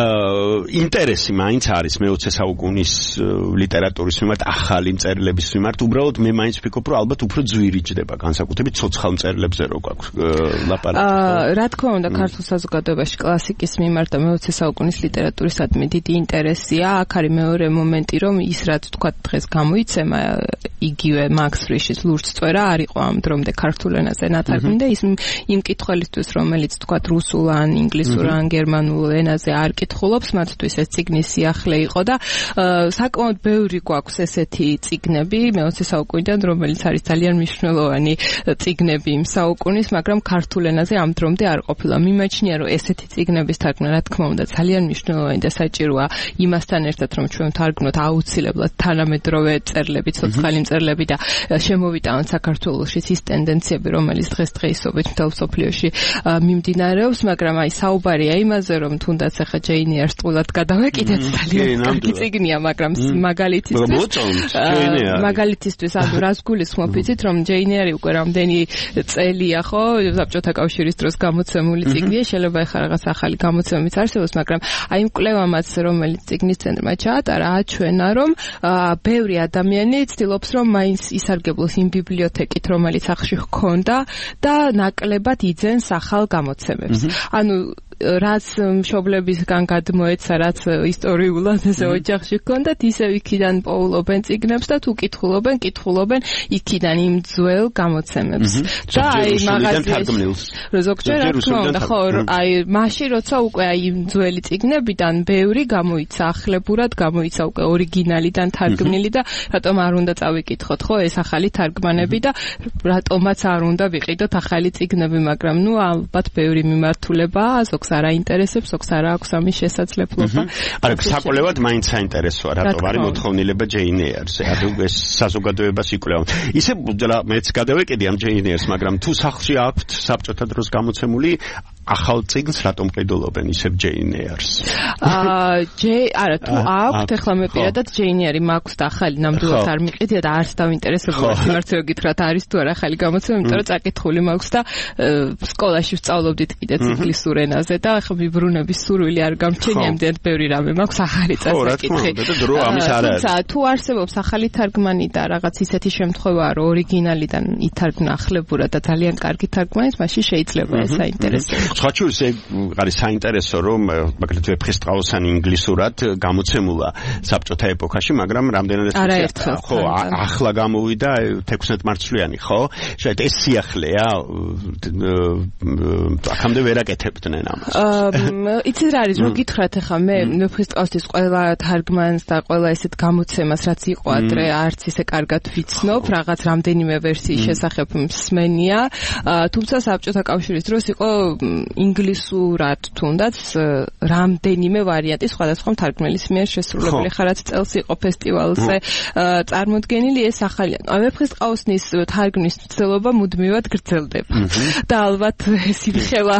ინტერესი მაინც არის მეოცე საუკუნის ლიტერატურის მიმართ, ახალი მწერლების მიმართ, უბრალოდ მე მაინც ვფიქრობ, რომ ალბათ უფრო ძვირი ჯდება, განსაკუთრებით ცოცხალ მწერლებზე რო გვაქვს ლაპარაკი. აა, რა თქმა უნდა, ქართულ საზოგადოებაში კლასიკის მიმართ და მეოცე საუკუნის ლიტერატურისადმი დიდი ინტერესია. აქ არის მეორე მომენტი, რომ ის რაც თქვა დღეს გამოიცემა, იგივე მაქს ფრიშის ლურჯწვერა არ იყო ამ დრომდე ქართულ ენაზე ნათარგმნი და ის იმ კითხველისთვის, რომელიც თქვა რუსულ ან ინგლისურ ან გერმანულ ენაზე არ კითხულობს, მათთვის ეს წიგნის სიახლე იყო და საკმაოდ ბევრი გვაქვს ესეთი წიგნები მეოცე საუკუნიდან, რომელიც არის ძალიან მნიშვნელოვანი წიგნები იმ საუკუნის, მაგრამ ქართულ ენაზე ამ დრომდე არ ყოფილა. მიმაჩნია, რომ ესეთი წიგნების თარგმნა, რა თქმა უნდა, ძალიან მნიშვნელოვანი და საჭიროა იმასთან ერთად, რომ ჩვენ ვთარგმნოთ აუცილებლად თანამედროვე წერლები, ცოცხალი მწერლები და შემოვიტანოთ საქართველოში ის ტენდენციები, რომელიც დღესდღეობით მთელ მსოფლიოში მიმდინარეობს, მაგრამ აი საუბარია იმაზე, რომ თუნდაც ახლა ჯეინ ეირს ტყუილად გადავეკიდეთ, ძალიან კარგი წიგნია, მაგრამ მაგალითისთვის მაგალითისთვის ანუ რას გულისხმობ, იცით, რომ ჯეინ ეირი უკვე რამდენი წელია ხო საბჭოთა კავშირის დროს გამოცემული წიგნია, შეიძლება ახლა რაღაც ახალი გამოცემებიც არსებობს, მაგრამ აი იმ კვლევამაც, რომელიც წიგნის ცენტრმა ჩაატარა, აჩვენა, რომ ბევრი ადამიანი ცდილობს, რომ მაინც ისარგებლოს იმ ბიბლიოთეკით, რომელიც ახში ჰქონდა და ნაკლებად იძენს ახალ გამოცემებს. ანუ რაც მშობლებისგან გადმოეცა, რაც ისტორიულად ესე ოჯახში ჰქონდათ, ისევ იქიდან პოულობენ წიგნებს და თუ კითხულობენ, კითხულობენ იქიდან იმ ძველ გამოცემებს. და აი მაღაზიაში ზოგჯერ რა თქმა უნდა, ხო, აი მაშინ როცა უკვე აი იმ ძველი წიგნებიდან ბევრი გამოიცა ახლებურად, გამოიცა უკვე ორიგინალიდან თარგმნილი და რატომ არ უნდა წავიკითხოთ, ხო, ეს ახალი თარგმანები და რატომაც არ უნდა ვიყიდოთ ახალი წიგნები, მაგრამ ნუ ალბათ ბევრი მიმართულებაა, ზოგს არ აინტერესებს, ზოგს არ აქვს ამის შესაძლებლობა. არა, საკვლევად მაინც საინტერესოა, რატომ არის მოთხოვნილება ჯეინ ეირზე. ანუ ეს საზოგადოებას იკვლევ. ისე მეც გადავეკიდი ამ ჯეინ ეირს, მაგრამ თუ სახლში აქვთ საბჭოთა დროს გამოცემული ახალ წიგნს, რატომ ყიდულობენ ისევ ჯეინ ეირს? აა, ჯე, არა, თუ აქვთ, ახლა მე პირადად ჯეინ ეირი მაქვს და ახალი ნამდვილად არ მიყიდია და არც დავინტერესებული სიმართლე გითხრათ, არის თუ არა ახალი გამოცემა, იმიტომ რომ წაკითხული მაქვს და სკოლაში ვსწავლობდით კიდეც ინგლისურ ენაზე და ახლა ვიბრუნების სურვილი არ გამჩენია, ამდენად ბევრი რამე მაქვს ახალი წასაკითხი. თუმცა თუ არსებობს ახალი თარგმანი და რაღაც ისეთი შემთხვევაა, რომ ორიგინალიდან ითარგმნა ახლებურად და ძალიან კარგი თარგმანით, მაშინ შეიძლება ეს საინტერესოა. სხვა შორის არის საინტერესო, რომ მაგალითად ვეფხისტყაოსანი ინგლისურად გამოცემულა საბჭოთა ეპოქაში, მაგრამ რამდენადაც ხო, ახლა გამოვიდა თექვსმეტმარცვლიანი, ხო? შეიძლება ეს სიახლეა, აქამდე ვერ აკეთებდნენ ამას. იცით რა არის, რომ გითხრათ ახლა მე ვეფხისტყაოსნის ყველა თარგმანს და ყველა ესეთ გამოცემას, რაც იყო ადრე, არც ისე კარგად ვიცნობ, რაღაც რამდენიმე ვერსიის შესახებ მსმენია, თუმცა საბჭოთა კავშირის დროს იყო ინგლისურად თუნდაც რამდენიმე ვარიანტი სხვადასხვა მთარგმნელის მიერ შესრულებული ხარ რაც წელს იყო ფესტივალზე წარმოდგენილი ეს ახალი ვეფხისტყაოსნის თარგმნის მცდელობა მუდმივად გრძელდება და ალბათ ეს იმხელა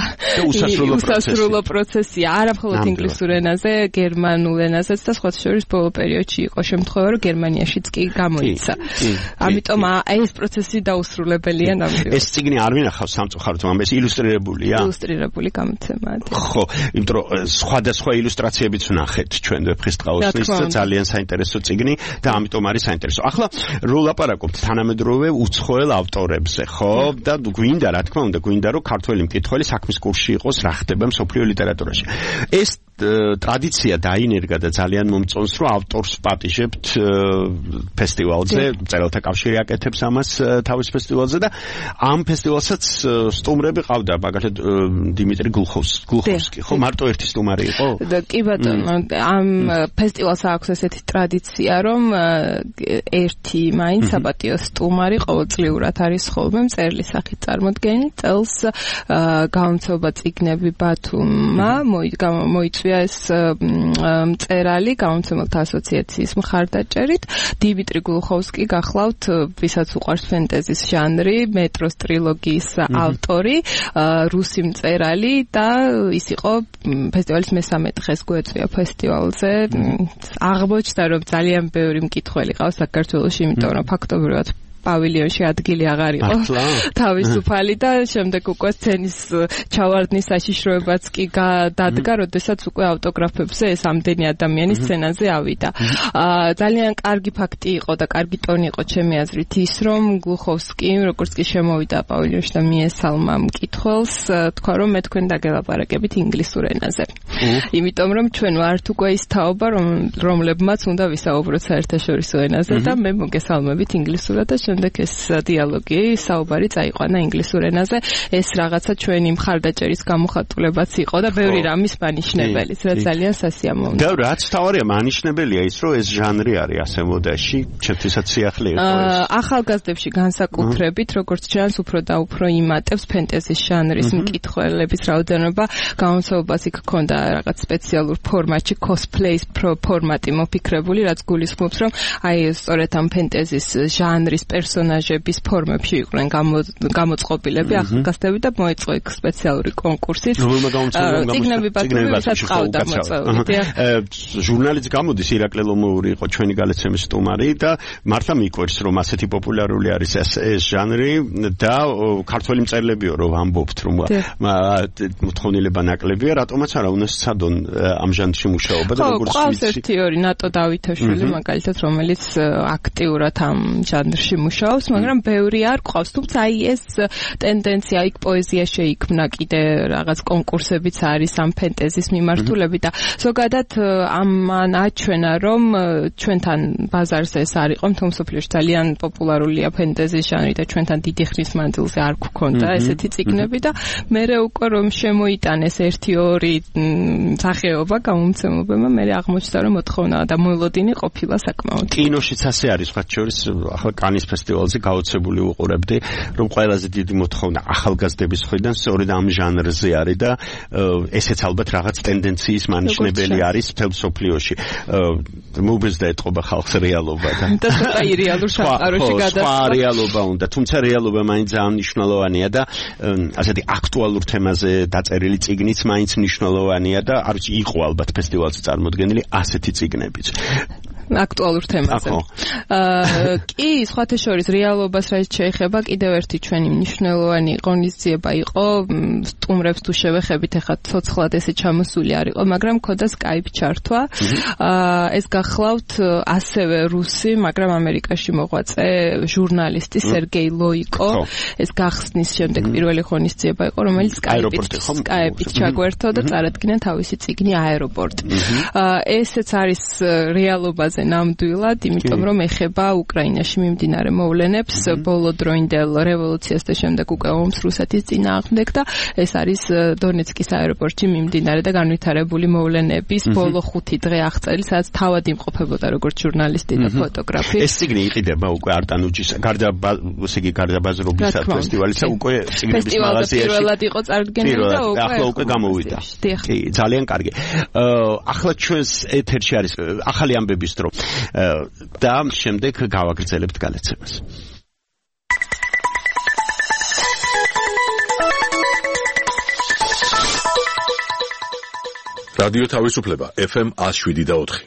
უსასრულო პროცესია არა მხოლოდ ინგლისურ ენაზე გერმანულ ენაზეც და სხვა შორის ბოლო პერიოდში იყო შემთხვევა რომ გერმანიაშიც კი გამოიცა ამიტომ ეს პროცესი დაუსრულებელია ნამდვილად ეს წიგნი არ ვინახავს სამწუხაროდ მაგრამ ეს ილუსტრირებულია ილუსტრირებული გამოცემაა ხო იმიტომ რომ სხვადასხვა ილუსტრაციებიც ვნახეთ ჩვენ ვეფხისტყაოსნის ძალიან საინტერესო წიგნი და ამიტომ არის საინტერესო ახლა რო ლაპარაკობთ თანამედროვე უცხოელ ავტორებზე ხო და გვინდა რა თქმა უნდა გვინდა რომ ქართველი მკითხველი საქმის კურსში იყოს რა ხდება მსოფლიო ლიტერატურაში ეს ტრადიცია დაინერგა და ძალიან მომწონს რომ ავტორს პატიჟებთ ფესტივალზე მწერალთა კავშირი აკეთებს ამას თავის ფესტივალზე და ამ ფესტივალსაც სტუმრები ყავდა მაგალითად დიმიტრი გლუხოვსკი ხო მარტო ერთი სტუმარი იყო კი ბატონო ამ ფესტივალს აქვს ესეთი ტრადიცია რომ ერთი მაინც საპატიო სტუმარი ყოველწლიურად არის ხოლმე მწერლის სახით წარმოდგენილი წელს გამომცემლობა წიგნები ბათუმმა მოიწვია ეს მწერალი გამომცემელთა ასოციაციის მხარდაჭერით დიმიტრი გლუხოვსკი გახლავთ ვისაც უყვარს ფენტეზის ჟანრი მეტროს ტრილოგიის ავტორი რუსი მწერალი და ის იყო ფესტივალის მესამე დღეს გვეწვია ფესტივალზე აღმოჩნდა რომ ძალიან ბევრი მკითხველი ყავს საქართველოში იმიტომ რომ ფაქტობრივად პავილიონში ადგილი აღარ იყო თავისუფალი და შემდეგ უკვე სცენის ჩავარდნის საშიშროებაც კი დადგა, როდესაც უკვე ავტოგრაფებზე ეს ამდენი ადამიანი სცენაზე ავიდა. ძალიან კარგი ფაქტი იყო და კარგი ტონი იყო ჩემი აზრით ის, რომ გლუხოვსკი, როგორც კი შემოვიდა პავილიონში და მიესალმა მკითხველს, თქვა რომ მე თქვენ დაგელაპარაკებით ინგლისურ ენაზე. იმიტომ რომ ჩვენ ვართ უკვე ის თაობა, რომლებმაც უნდა ვისაუბროთ საერთაშორისო ენაზე და მე მოგესალმებით ინგლისურად და შემდეგ ეს დიალოგი საუბარი წაიყვანა ინგლისურ ენაზე. ეს რაღაცა ჩვენი მხარდაჭერის გამოხატულებაც იყო და ბევრი რამის მანიშნებელიც, რაც ძალიან სასიამოვნოა. და რაც თავარია მანიშნებელია ის, რომ ეს ჟანრი არის ასე მოდაში, ჩემთვისაც სიახლე იყო ეს. ახალგაზრდებში განსაკუთრებით, როგორც ჩანს, უფრო და უფრო იმატებს ფენტეზის ჟანრის მკითხველების რაოდენობა, გამომცემლობას იქ ქონდა რაღაც სპეციალურ ფორმატში cosplays ფორმატი მოფიქრებული, რაც გულისხმობს, რომ აი სწორედ ამ ფენტეზის ჟანრის პერსონაჟების ფორმებში იყვნენ გამოწყობილები ახალგაზრდები და მოეწყო იქ სპეციალური კონკურსი. წიგნები ბათუმის ყავდა მოწვეული. ჟურნალიც გამოდის ირაკლი ლომოური იყო ჩვენი გალაცემის სტუმარი და მართლა მიყვარს რომ ასეთი პოპულარული არის ეს ეს ჟანრი და ქართველი მწერლებიო რომ ამბობთ რომ მოთხოვნილება ნაკლებია, რატომაც არა უნდა სცადონ ამ ჟანრში მუშაობა და როგორც ვიცი. ყავს ერთი ორი ნატო დავითაშვილი მაგალითად რომელიც აქტიურად ამ ჟანრში მუშაობს, მაგრამ ბევრი არ ყავს, თუმცა აი ეს ტენდენცია იქ პოეზია შეიქმნა კიდე რაღაც კონკურსებიც არის ამ ფენტეზის მიმართულებით და ზოგადად ამან აჩვენა რომ ჩვენთან ბაზარზე ეს არ იყო, თუმცა მსოფლიოში ძალიან პოპულარულია ფენტეზის ჟანრი და ჩვენთან დიდი ხნის მანძილზე არ გქონდა ესეთი წიგნები და მერე უკვე რომ შემოიტანეს ერთი ორი სახეობა გამომცემლებმა მერე აღმოჩნდა რომ მოთხოვნა და მოელოდინი ყოფილა საკმაოდ. კინოშიც ასე არის, მათ შორის ახლა კანის ფესტივალზე გაოცებული უყურებდი, რომ ყველაზე დიდი მოთხოვნა ახალგაზრდების მხრიდან სწორედ ამ ჟანრზე არის და ესეც ალბათ რაღაც ტენდენციის მანიშნებელი არის მთელ მსოფლიოში. მოგზდა ეთყობა ხალხს რეალობა და და სხვა რეალურ სამყაროში გადასვლა. სხვა რეალობა უნდა, თუმცა რეალობა მაინც ძალიან მნიშვნელოვანია და ასეთი აქტუალურ თემაზე დაწერილი წიგნიც მაინც მნიშვნელოვანია და არ ვიცი იყო ალბათ ფესტივალზე წარმოდგენილი ასეთი წიგნებიც. აქტუალურ თემაზე. აა კი, სხვათა შორის რეალობას რაც შეეხება, კიდევ ერთი ჩვენი მნიშვნელოვანი ღონისძიება იყო, სტუმრებს თუ შევეხებით, ეხლა ცოცხლად ესე ჩამოსული არ იყო, მაგრამ ქონდა Skype ჩართვა. აა ეს გახლავთ ასევე რუსი, მაგრამ ამერიკაში მოღვაწე ჟურნალისტი სერგეი ლოიკო. ეს გახსნის შემდეგ პირველი ღონისძიება იყო, რომელიც Skype-ით Skype-ით ჩაგვერთო და წარადგინა თავისი წიგნი აეროპორტი. აა ესეც არის რეალობაზე ყველაზე ნამდვილად, იმიტომ რომ ეხება უკრაინაში მიმდინარე მოვლენებს, ბოლო დროინდელ რევოლუციას და შემდეგ უკვე ომს რუსეთის წინააღმდეგ და ეს არის დონეცკის აეროპორტში მიმდინარე და განვითარებული მოვლენების ბოლო ხუთი დღე აღწერილი, სადაც თავად იმყოფებოდა როგორც ჟურნალისტი და ფოტოგრაფი. ეს წიგნი იყიდება უკვე არტანუჯის გარდა ესე იგი გარდაბაზრობის ფესტივალისა უკვე წიგნების მაღაზიაში პირველად იყო წარდგენილი და უკვე ახლა უკვე გამოვიდა. კი, ძალიან კარგი. ახლა ჩვენს ეთერში არის ახალი ამბების დრო და შემდეგ გავაგრძელებთ განაცემას. რადიო თავისუფლება ეფ ემ one oh seven და four.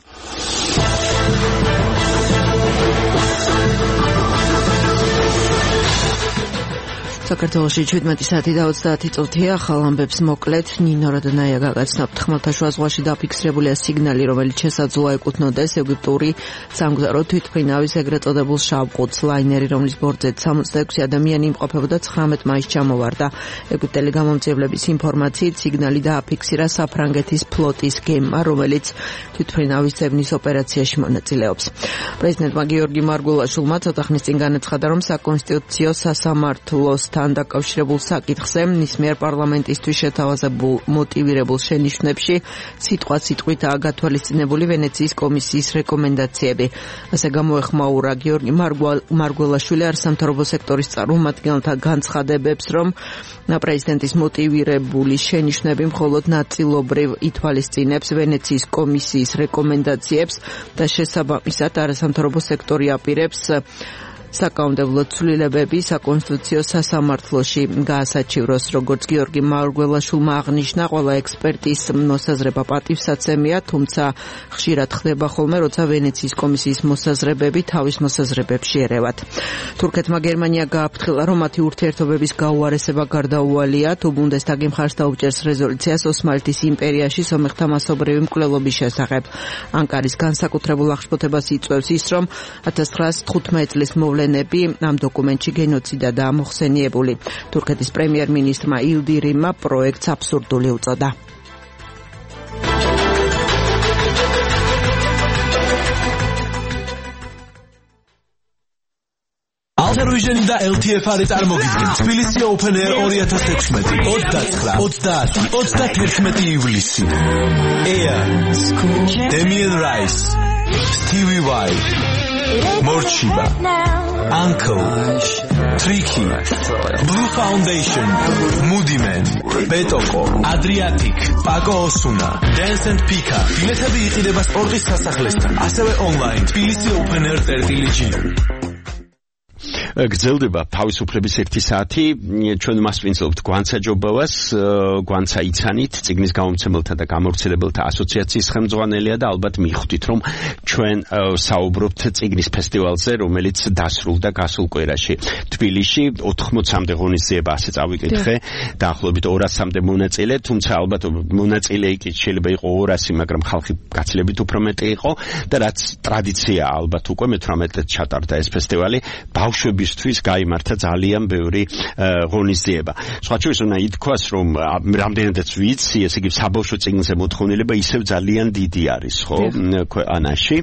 საქართველოში შვიდმეტი საათი და ოცდაათი წუთია. ახალ ამბებს მოკლედ ნინო როდნაია გაგაცნობთ. ხმელთაშუა ზღვაში დაფიქსირებულია სიგნალი, რომელიც შესაძლოა ეკუთვნოდეს ეგვიპტური სამგზავრო თვითმფრინავის ეგრეთ წოდებულ შავყუთს. ლაინერი, რომლის ბორტზეც სამოცდაექვსი ადამიანი იმყოფებოდა, ცხრამეტ მაისს ჩამოვარდა. ეგვიპტელი გამომწვევების ინფორმაციით სიგნალი დააფიქსირა საფრანგეთის ფლოტის გემმა, რომელიც თვითმფრინავის ძებნის ოპერაციაში მონაწილეობს. პრეზიდენტმა გიორგი მარგულაშვილმა ცოტა ხნის წინ განაცხადა, რომ საკონსტიტუციო სასამართლოს თან დაკავშირებულ საკითხზე მის მიერ პარლამენტისთვის შეთავაზებულ მოტივირებულ შენიშვნებში სიტყვა-სიტყვითაა გათვალისწინებული ვენეციის კომისიის რეკომენდაციები. ასე გამოეხმაურა გიორგი მარგველაშვილი არასამთავრობო სექტორის წარმომადგენელთა განცხადებებს, რომ პრეზიდენტის მოტივირებული შენიშვნები მხოლოდ ნაწილობრივ ითვალისწინებს ვენეციის კომისიის რეკომენდაციებს და შესაბამისად არასამთავრობო სექტორი აპირებს საკანონმდებლო ცვლილებები საკონსტიტუციო სასამართლოში გაასაჩივროს. როგორც გიორგი მარგველაშვილმა აღნიშნა, ყველა ექსპერტის მოსაზრება პატივსაცემია, თუმცა ხშირად ხდება ხოლმე, როცა ვენეციის კომისიის მოსაზრებები თავის მოსაზრებებში ერევათ. თურქეთმა გერმანია გააფრთხილა, რომ მათი ურთიერთობების გაუარესება გარდაუვალია, თუ ბუნდესტაგი მხარს დაუჭერს რეზოლუციას ოსმალეთის იმპერიაში სომეხთა მასობრივი მკვლელობის შესახებ. ანკარის განსაკუთრებულ აღშფოთებას იწვევს ის, რომ ათას ცხრაასი თხუთმეტი წლის მოვლენები ამ დოკუმენტში გენოციდადაა მოხსენიებული. თურქეთის პრემიერ-მინისტრმა ილდირიმმა პროექტს აბსურდული უწოდა. Alter-Vision და ელ თი ეფ არის წარმოგიდგენთ თბილისი Open Air two thousand sixteen ოცდათხრა, ოცდაათი, ოცდათერთმეტი ივლისი. Air, Damien Rice, Stevie Vai, Morchiba, Uncle, Tricky, Blue Foundation, Moody Man, Betoko, Adriatic, Paco Osuna, Dance and Pika. ბილეთები იყიდება სპორტის სასახლესთან, ასევე online თბილისი Open Air one. გრძელდება თავისუფლების ერთი საათი. ჩვენ მასპინძლობთ გვანცა ჯობავას, გვანცა იცანით, წიგნის გამომცემელთა და გამავრცელებელთა ასოციაციის ხელმძღვანელია და ალბათ მიხვდით, რომ ჩვენ საუბრობთ წიგნის ფესტივალზე, რომელიც დასრულდა გასულ კვირაში თბილისში. ოთხმოცამდე ღონისძიება, ასე წავიკითხე, დაახლოებით ორასამდე მონაწილე, თუმცა ალბათ მონაწილე კი შეიძლება იყო ორასი, მაგრამ ხალხი გაცილებით უფრო მეტი იყო და რაც ტრადიცია ალბათ უკვე მეთვრამეტ წელს ჩატარდა ეს ფესტივალი. ბავშვებისთვის გაიმართა ძალიან ბევრი ღონისძიება. სხვა შორის უნდა ითქვას, რომ რამდენადაც ვიცი, ესე იგი საბავშვო წიგნზე მოთხოვნილება ისევ ძალიან დიდი არის, ხო, ქვეყანაში.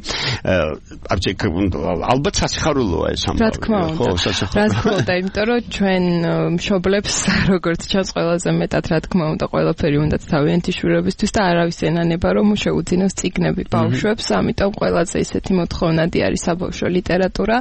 ალბათ სასიხარულოა ეს ამბავი. რა თქმა უნდა. რა თქმა უნდა, იმიტომ რომ ჩვენ მშობლებს როგორც ჩანს ყველაზე მეტად რა თქმა უნდა ყველაფერი უნდათ თავი ენთიშურებისთვის და არავის ენანება რომ შეუძინოს წიგნები ბავშვებს, ამიტომ ყველაზე ისეთი მოთხოვნადი არის საბავშვო ლიტერატურა.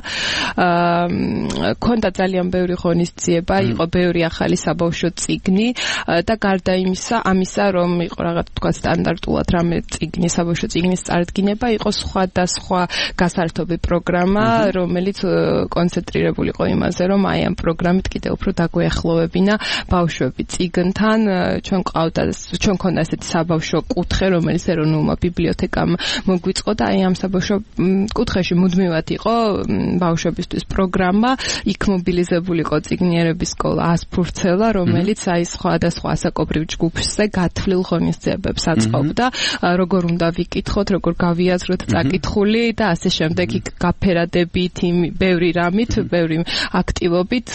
ქონდა ძალიან ბევრი ღონისძიება, იყო ბევრი ახალი საბავშვო წიგნი და გარდა იმისა, ამისა რომ იყო რაღაც თქვა სტანდარტულად რამე წიგნი, საბავშვო წიგნის წარდგინება, იყო სხვადასხვა გასართობი პროგრამა, რომელიც კონცენტრირებული იყო იმაზე, რომ აი ამ პროგრამით კიდევ უფრო დაგვეახლოვებინა ბავშვები წიგნთან. ჩვენ ყავდა, ჩვენ ქონდა ესეთი საბავშვო კუთხე, რომელიც ეროვნულმა ბიბლიოთეკამ მოგვიწყო და აი ამ საბავშვო კუთხეში მუდმივად იყო ბავშვებისთვის პროგრამა იქ მობილიზებულიყო წიგნიერების სკოლა ასფურცელა, რომელიც აი სხვადასხვა ასაკობრივ ჯგუფზე გათვლილ ღონისძიებებს აწყობდა, როგორ უნდა ვიკითხოთ, როგორ გავიაზროთ წაკითხული და ასე შემდეგ. იქ გაფერადებით, ბევრი რამით, ბევრი აქტივობით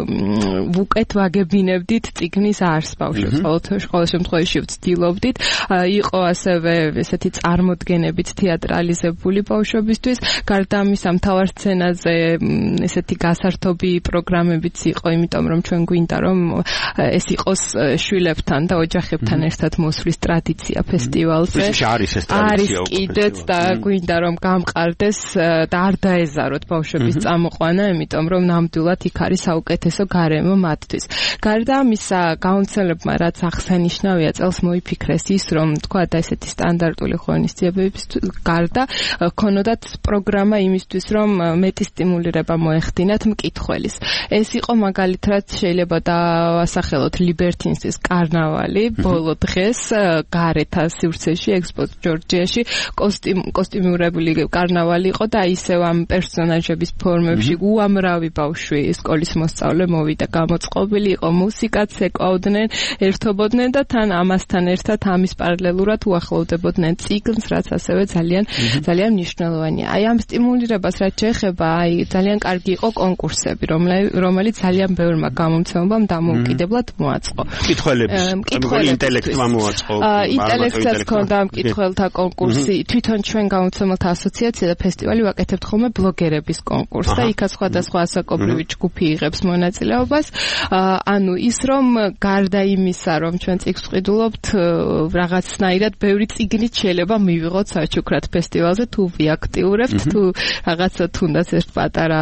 უკეთ ვაგებინებდით წიგნის არსს ბავშვებს. ყოველ შემთხვევაში ვცდილობდით. იყო ასევე ესეთი წარმოდგენებით თეატრალიზებული ბავშვებისთვის. გარდა ამისა, მთავარ სცენაზე ესეთი გასართობი პროგრამებიც იყო, იმიტომ რომ ჩვენ გვინდა რომ ეს იყოს შვილებთან და ოჯახებთან ერთად მოსვლის ტრადიცია ფესტივალზე. არის ეს ტრადიცია. არის კიდეც და გვინდა რომ გამყარდეს და არ დაეზაროთ ბავშვების წამოყვანა, იმიტომ რომ ნამდვილად იქ არის საუკეთესო გარემო მათთვის. გარდა ამისა, გაუნცელებმა რაც აღსანიშნავია, წელს მოიფიქრეს ის, რომ თქვა და ესეთი სტანდარტული ღონისძიებების გარდა ქონოდათ პროგრამა იმისთვის, რომ მეტი სტიმულირება მოეხდინათ მკითხველის. ეს იყო მაგალითად შეიძლება დავასახელოთ ლიბერტინსის კარნავალი ბოლო დღეს გარეთ სივრცეში ექსპო ჯორჯიაში კოსტიუმირებული კარნავალი იყო და ისევ ამ პერსონაჟების ფორმებში უამრავი ბავშვი სკოლის მოსწავლე მოვიდა, გამოწყობილი იყო, მუსიკაც ეკავდნენ, ერთობოდნენ და თან ამასთან ერთად ამის პარალელურად უახლოვდებოდნენ წიგნს, რაც ასევე ძალიან ძალიან მნიშვნელოვანია. აი ამ სტიმულირებას რაც შეეხება, აი ძალიან კარგი იყო კონკურსები, რომელიც ძალიან ბევრმა გამომცემლობამ დამოუკიდებლად მოაწყო. მკითხველების, ინტელექტმა მოაწყო. ინტელექტსაც ჰქონდა მკითხველთა კონკურსი, თვითონ ჩვენ გამომცემელთა ასოციაცია და ფესტივალი ვაკეთებთ ხოლმე ბლოგერების კონკურსს და იქაც სხვადასხვა ასაკობრივი ჯგუფი იღებს მონაწილეობას. ანუ ის რომ გარდა იმისა, რომ ჩვენ წიგნს ვყიდულობთ, რაღაცნაირად ბევრი წიგნით შეიძლება მივიღოთ საჩუქრად ფესტივალზე, თუ ვიაქტიურებთ, თუ რაღაცა თუნდაც ერთ პატარა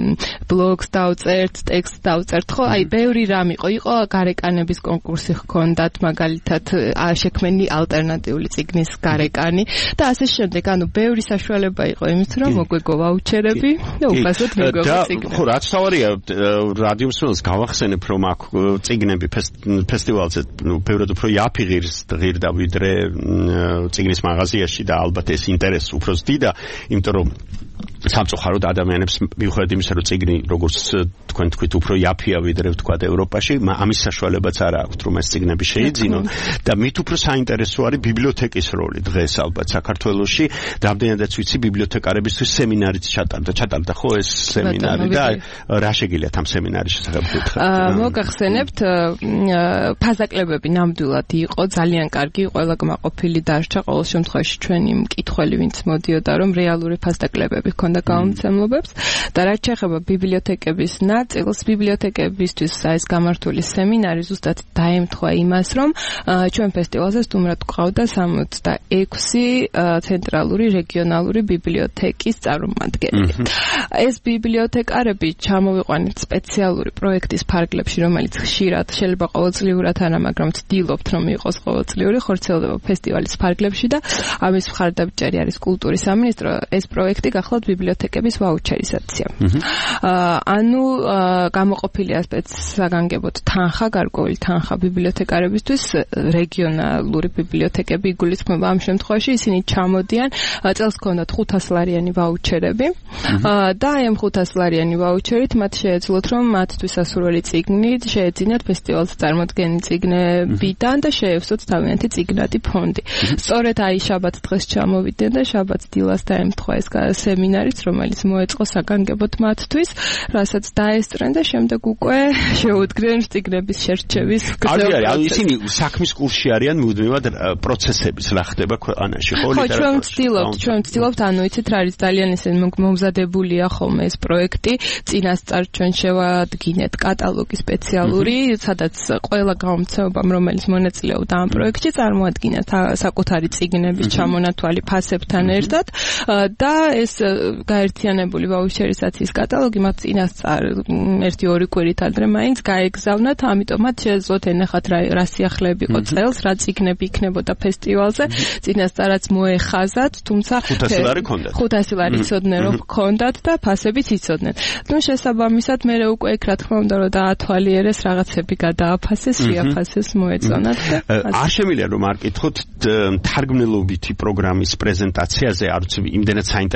ბლოგს დავწერთ, ტექსტს დავწერთ, ხო? აი ბევრი რამ იყო, იყო გარეკანების კონკურსი ჰქონდათ, მაგალითად შექმენი ალტერნატიული წიგნის გარეკანი და ასე შემდეგ. ანუ ბევრი საშუალება იყო იმის, რომ მოგვეგო ვაუჩერები და უფასოდ მიგვეღო წიგნი. ხო, რაც თავარია რადიო მსმენელს გავახსენებ, რომ აქ წიგნები ფესტივალზე ბევრად უფრო იაფიღირს ღირდა ვიდრე წიგნის მაღაზიაში და ალბათ ეს ინტერესი უფრო ზდიდა, იმიტომ რომ სამწუხაროდ ადამიანებს მიუხედავად იმისა, რომ წიგნი როგორც თქვენ თქვით უფრო იაფია ვიდრე ვთქვათ ევროპაში, ამის საშუალებაც არ აქვს, რომ ეს წიგნები შეიძინონ და მით უფრო საინტერესო არის ბიბლიოთეკის როლი დღეს ალბათ საქართველოში. რამდენადაც ვიცი, ბიბლიოთეკარებისთვის სემინარიც ჩატარდა, ჩატარდა ხო ეს სემინარი და რა შეგიძლიათ ამ სემინარის შესახებ გითხრათ? მოგახსენებთ, ფაზაკლებები ნამდვილად იყო ძალიან კარგი, ყველა კმაყოფილი დარჩა, ყოველ შემთხვევაში ჩვენი მკითხველი ვინც მოდიოდა, რომ რეალური ფაზაკლებები ჰქონდა გამომცემლობებს და რაც შეეხება ბიბლიოთეკების ნაწილს, ბიბლიოთეკებისთვის ეს გამართული სემინარი ზუსტად დაემთხვა იმას, რომ ჩვენ ფესტივალზე სტუმრად გვყავდა სამოცდაექვსი ცენტრალური რეგიონალური ბიბლიოთეკის წარმომადგენელი. ეს ბიბლიოთეკარები ჩამოვიყვანეთ სპეციალური პროექტის ფარგლებში, რომელიც ხშირად შეიძლება ყოველწლიურად არა, მაგრამ ვცდილობთ, რომ იყოს ყოველწლიური, ხორციელდება ფესტივალის ფარგლებში და ამის მხარდამჭერი არის კულტურის სამინისტრო. ეს პროექტი გახლავთ ბიბლიოთეკების ვაუჩერიზაცია. ანუ გამოყოფილია საგანგებოდ თანხა, გარკვეული თანხა ბიბლიოთეკარებისთვის, რეგიონალური ბიბლიოთეკები იგულისხმება ამ შემთხვევაში, ისინი ჩამოდიან, წელს ჰქონდათ ხუთასლარიანი ვაუჩერები და აი ამ ხუთასლარიანი ვაუჩერით მათ შეეძლოთ, რომ მათთვის ასურველი წიგნი შეეძინათ ფესტივალზე წარმოდგენილი წიგნებიდან და შეევსოთ თავიანთი წიგნადი ფონდი. სწორედ აი შაბათ დღეს ჩამოვიდნენ და შაბათ დილას დაემთხვა ეს სემინარიც, რომელიც მოეწყო საგანგებოდ მათთვის, რასაც დაესწრენ და შემდეგ უკვე შეუდგნენ წიგნების შერჩევის გზას. ანუ ისინი საქმის კურსში არიან მუდმივად პროცესების რა ხდება ქვეყანაში, ხო? ხო, ჩვენ ვცდილობთ, ჩვენ ვცდილობთ, ანუ იცით რა არის ძალიან ისე მომზადებულია ხოლმე ეს პროექტი, წინასწარ ჩვენ შევადგინეთ კატალოგი სპეციალური, სადაც ყველა გამომცემლობამ, რომელიც მონაწილეობდა ამ პროექტში, წარმოადგინა საკუთარი წიგნების ჩამონათვალი ფასებთან ერთად და ეს გაერთიანებული ვაუჩერიზაციის კატალოგი მათ წინასწარ ერთი ორი კვირით ადრე მაინც გაეგზავნათ, ამიტომაც შეეძლოთ ენახათ რა სიახლეები იყო წელს, რა წიგნები იქნებოდა ფესტივალზე, წინასწარაც მოეხაზათ, თუმცა ხუთასი ლარი ჰქონდათ. ხუთასი ლარი იცოდნენ რომ ჰქონდათ და ფასებიც იცოდნენ. ნუ შესაბამისად მე უკვე იქ რა თქმა უნდა რომ დაათვალიერეს, რაღაცები გადააფასეს, შეაფასეს, მოეწონათ და არ შემიძლია რომ არ კითხოთ თარგმნელობითი პროგრამის პრეზენტაციაზე, არ ვიცი, იმდენად საინტერესოა ეს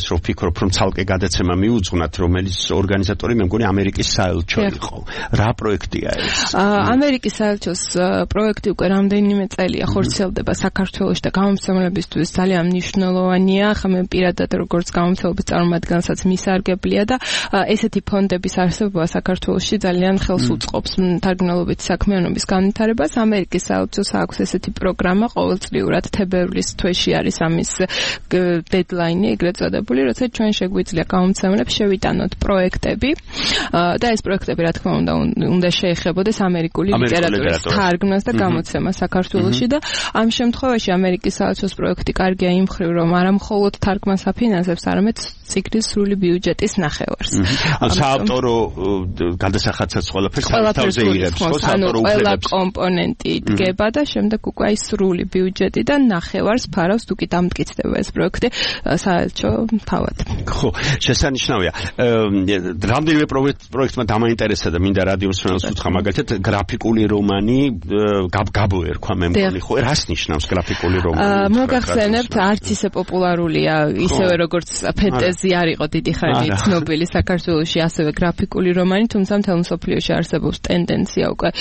რო ვფიქრობ, რომ ცალკე გადაცემა მიუძღვნათ, რომელიც ორგანიზატორი მე მგონი ამერიკის საელჩო იყო. რა პროექტია ეს? ამერიკის საელჩოს პროექტი უკვე რამდენიმე წელია ხორციელდება საქართველოში და გამომცემლებისთვის ძალიან მნიშვნელოვანია. ხა მე პირადად როგორც გამომცემლობის წარმომადგენელსაც მისარგებლია და ესეთი ფონდების არსებობა საქართველოში ძალიან ხელს უწყობს მთარგმნელობით საქმიანობის განვითარებას. ამერიკის საელჩოს აქვს ესეთი პროგრამა ყოველწლიურად თებერვლის თვეში არის ამის დედლაინი ეგრეთ წოდებული, როცა ჩვენ შეგვიძლია გამომცემლებს შევიტანოთ პროექტები და ეს პროექტები რა თქმა უნდა უნდა შეეხებოდეს ამერიკული ლიტერატურის თარგმნას და გამოცემას საქართველოში და ამ შემთხვევაში ამერიკის საელჩოს პროექტი კარგია იმ მხრივ, რომ არა მხოლოდ თარგმანს აფინანსებს, არამედ ციკლის სრული ბიუჯეტის ნახევარს. ან საავტორო გადასახადსაც ყველაფერს თავზე იღებს, ხო, საავტორო უფლებებს. ყველა კომპონენტი დგება და შემდეგ უკვე აი სრული ბიუჯეტი და ნახევარს ფარავს თუ კი დამტკიცდება ეს პროექტი საელჩო თავად. ხო, შესანიშნავია. რამდენიმე პროექტმა დამაინტერესა და მინდა რადიო მსმენელს უთხრა, მაგალითად გრაფიკული რომანი გაბგაბო ერქვა მე მგონი, ხო, რას ნიშნავს გრაფიკული რომანი? მოგახსენებთ, არც ისე პოპულარულია, ისევე როგორც ფენტეზი არ იყო დიდი ხანი ცნობილი საქართველოში, ასევე გრაფიკული რომანი, თუმცა მთელ მსოფლიოში არსებობს ტენდენცია უკვე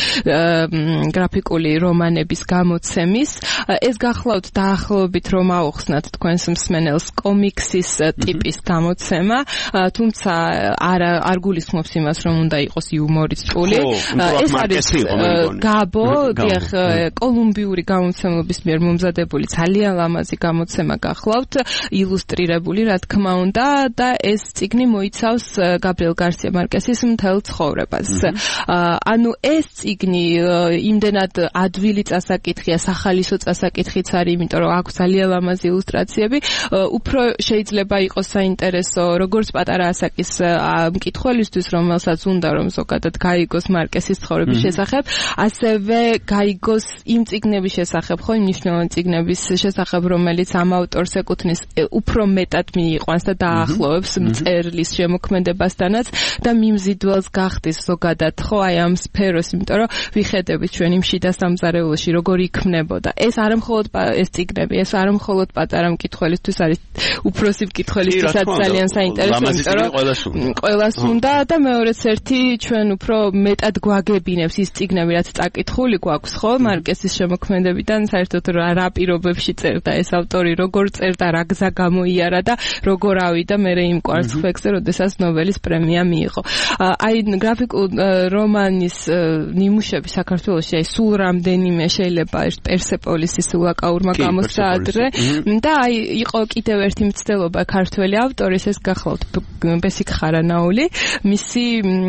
გრაფიკული რომანების გამოცემის. ეს გახლავთ დაახლოებით რომ აუხსნათ თქვენს მსმენელს კომიქსის ტიპის გამოცემა, თუმცა არ არ გულისხმობს იმას, რომ უნდა იყოს იუმორისტული. ეს არის გაბო, დიახ, კოლუმბიური გამოცემლობის მიერ მომზადებული ძალიან ლამაზი გამოცემა გახლავთ, ილუსტრირებული, რა თქმა უნდა, და ეს წიგნი მოიცავს გაბრიელ გარსია მარკესის მთელ ცხოვრებას. ანუ ეს წიგნი იმდენად ადვილი წასაკითხია, სახალისო წასაკითხიც არის, იმიტომ რომ აქვს ძალიან ლამაზი ილუსტრაციები, უფრო შეიძლება იყოს საინტერესო როგორც პატარა ასაკის მკითხველისთვის, რომელსაც უნდა რომ ზოგადად გაიგოს მარკესის ცხოვრების შესახებ, ასევე გაიგოს იმ წიგნების შესახებ, ხო, იმ მნიშვნელოვანი წიგნების შესახებ, რომელიც ამ ავტორს ეკუთვნის, უფრო მეტად მიიყვანს და დაახლოებს მწერლის შემოქმედებასთანაც და მიმზიდველს გახდის ზოგადად, ხო, აი ამ სფეროს, იმიტომ რომ ვიხედებით ჩვენ იმ შიდა სამზარეულოში როგორ იქმნებოდა. ეს არ მხოლოდ ეს წიგნები, ეს არ მხოლოდ პატარა მკითხველისთვის არის, უფროსი მკითხველისთვისაც ძალიან საინტერესო, იმიტომ რომ ყველას უნდა და მეორეც ერთი ჩვენ უფრო მეტად გვაგებინებს ის წიგნები, რაც წაკითხული გვაქვს, ხო, მარკესის შემოქმედებიდან, საერთოდ რა პირობებში წერდა ეს ავტორი, როგორ წერდა, რა გზა გამოიარა და როგორ ავიდა მერე იმ კვარცხლბეკზე, როდესაც ნობელის პრემია მიიღო. აი გრაფიკულ რომანის ნიმუშები საქართველოში აი სულ რამდენიმე შეიძლება ერთ პერსეპოლისის ულაკაურმა გამოსცა ადრე და აი იყო კიდევ ერთი მცდელობა ქართველი ავტორის, ეს გახლავთ ბესიკ ხარანაული, მისი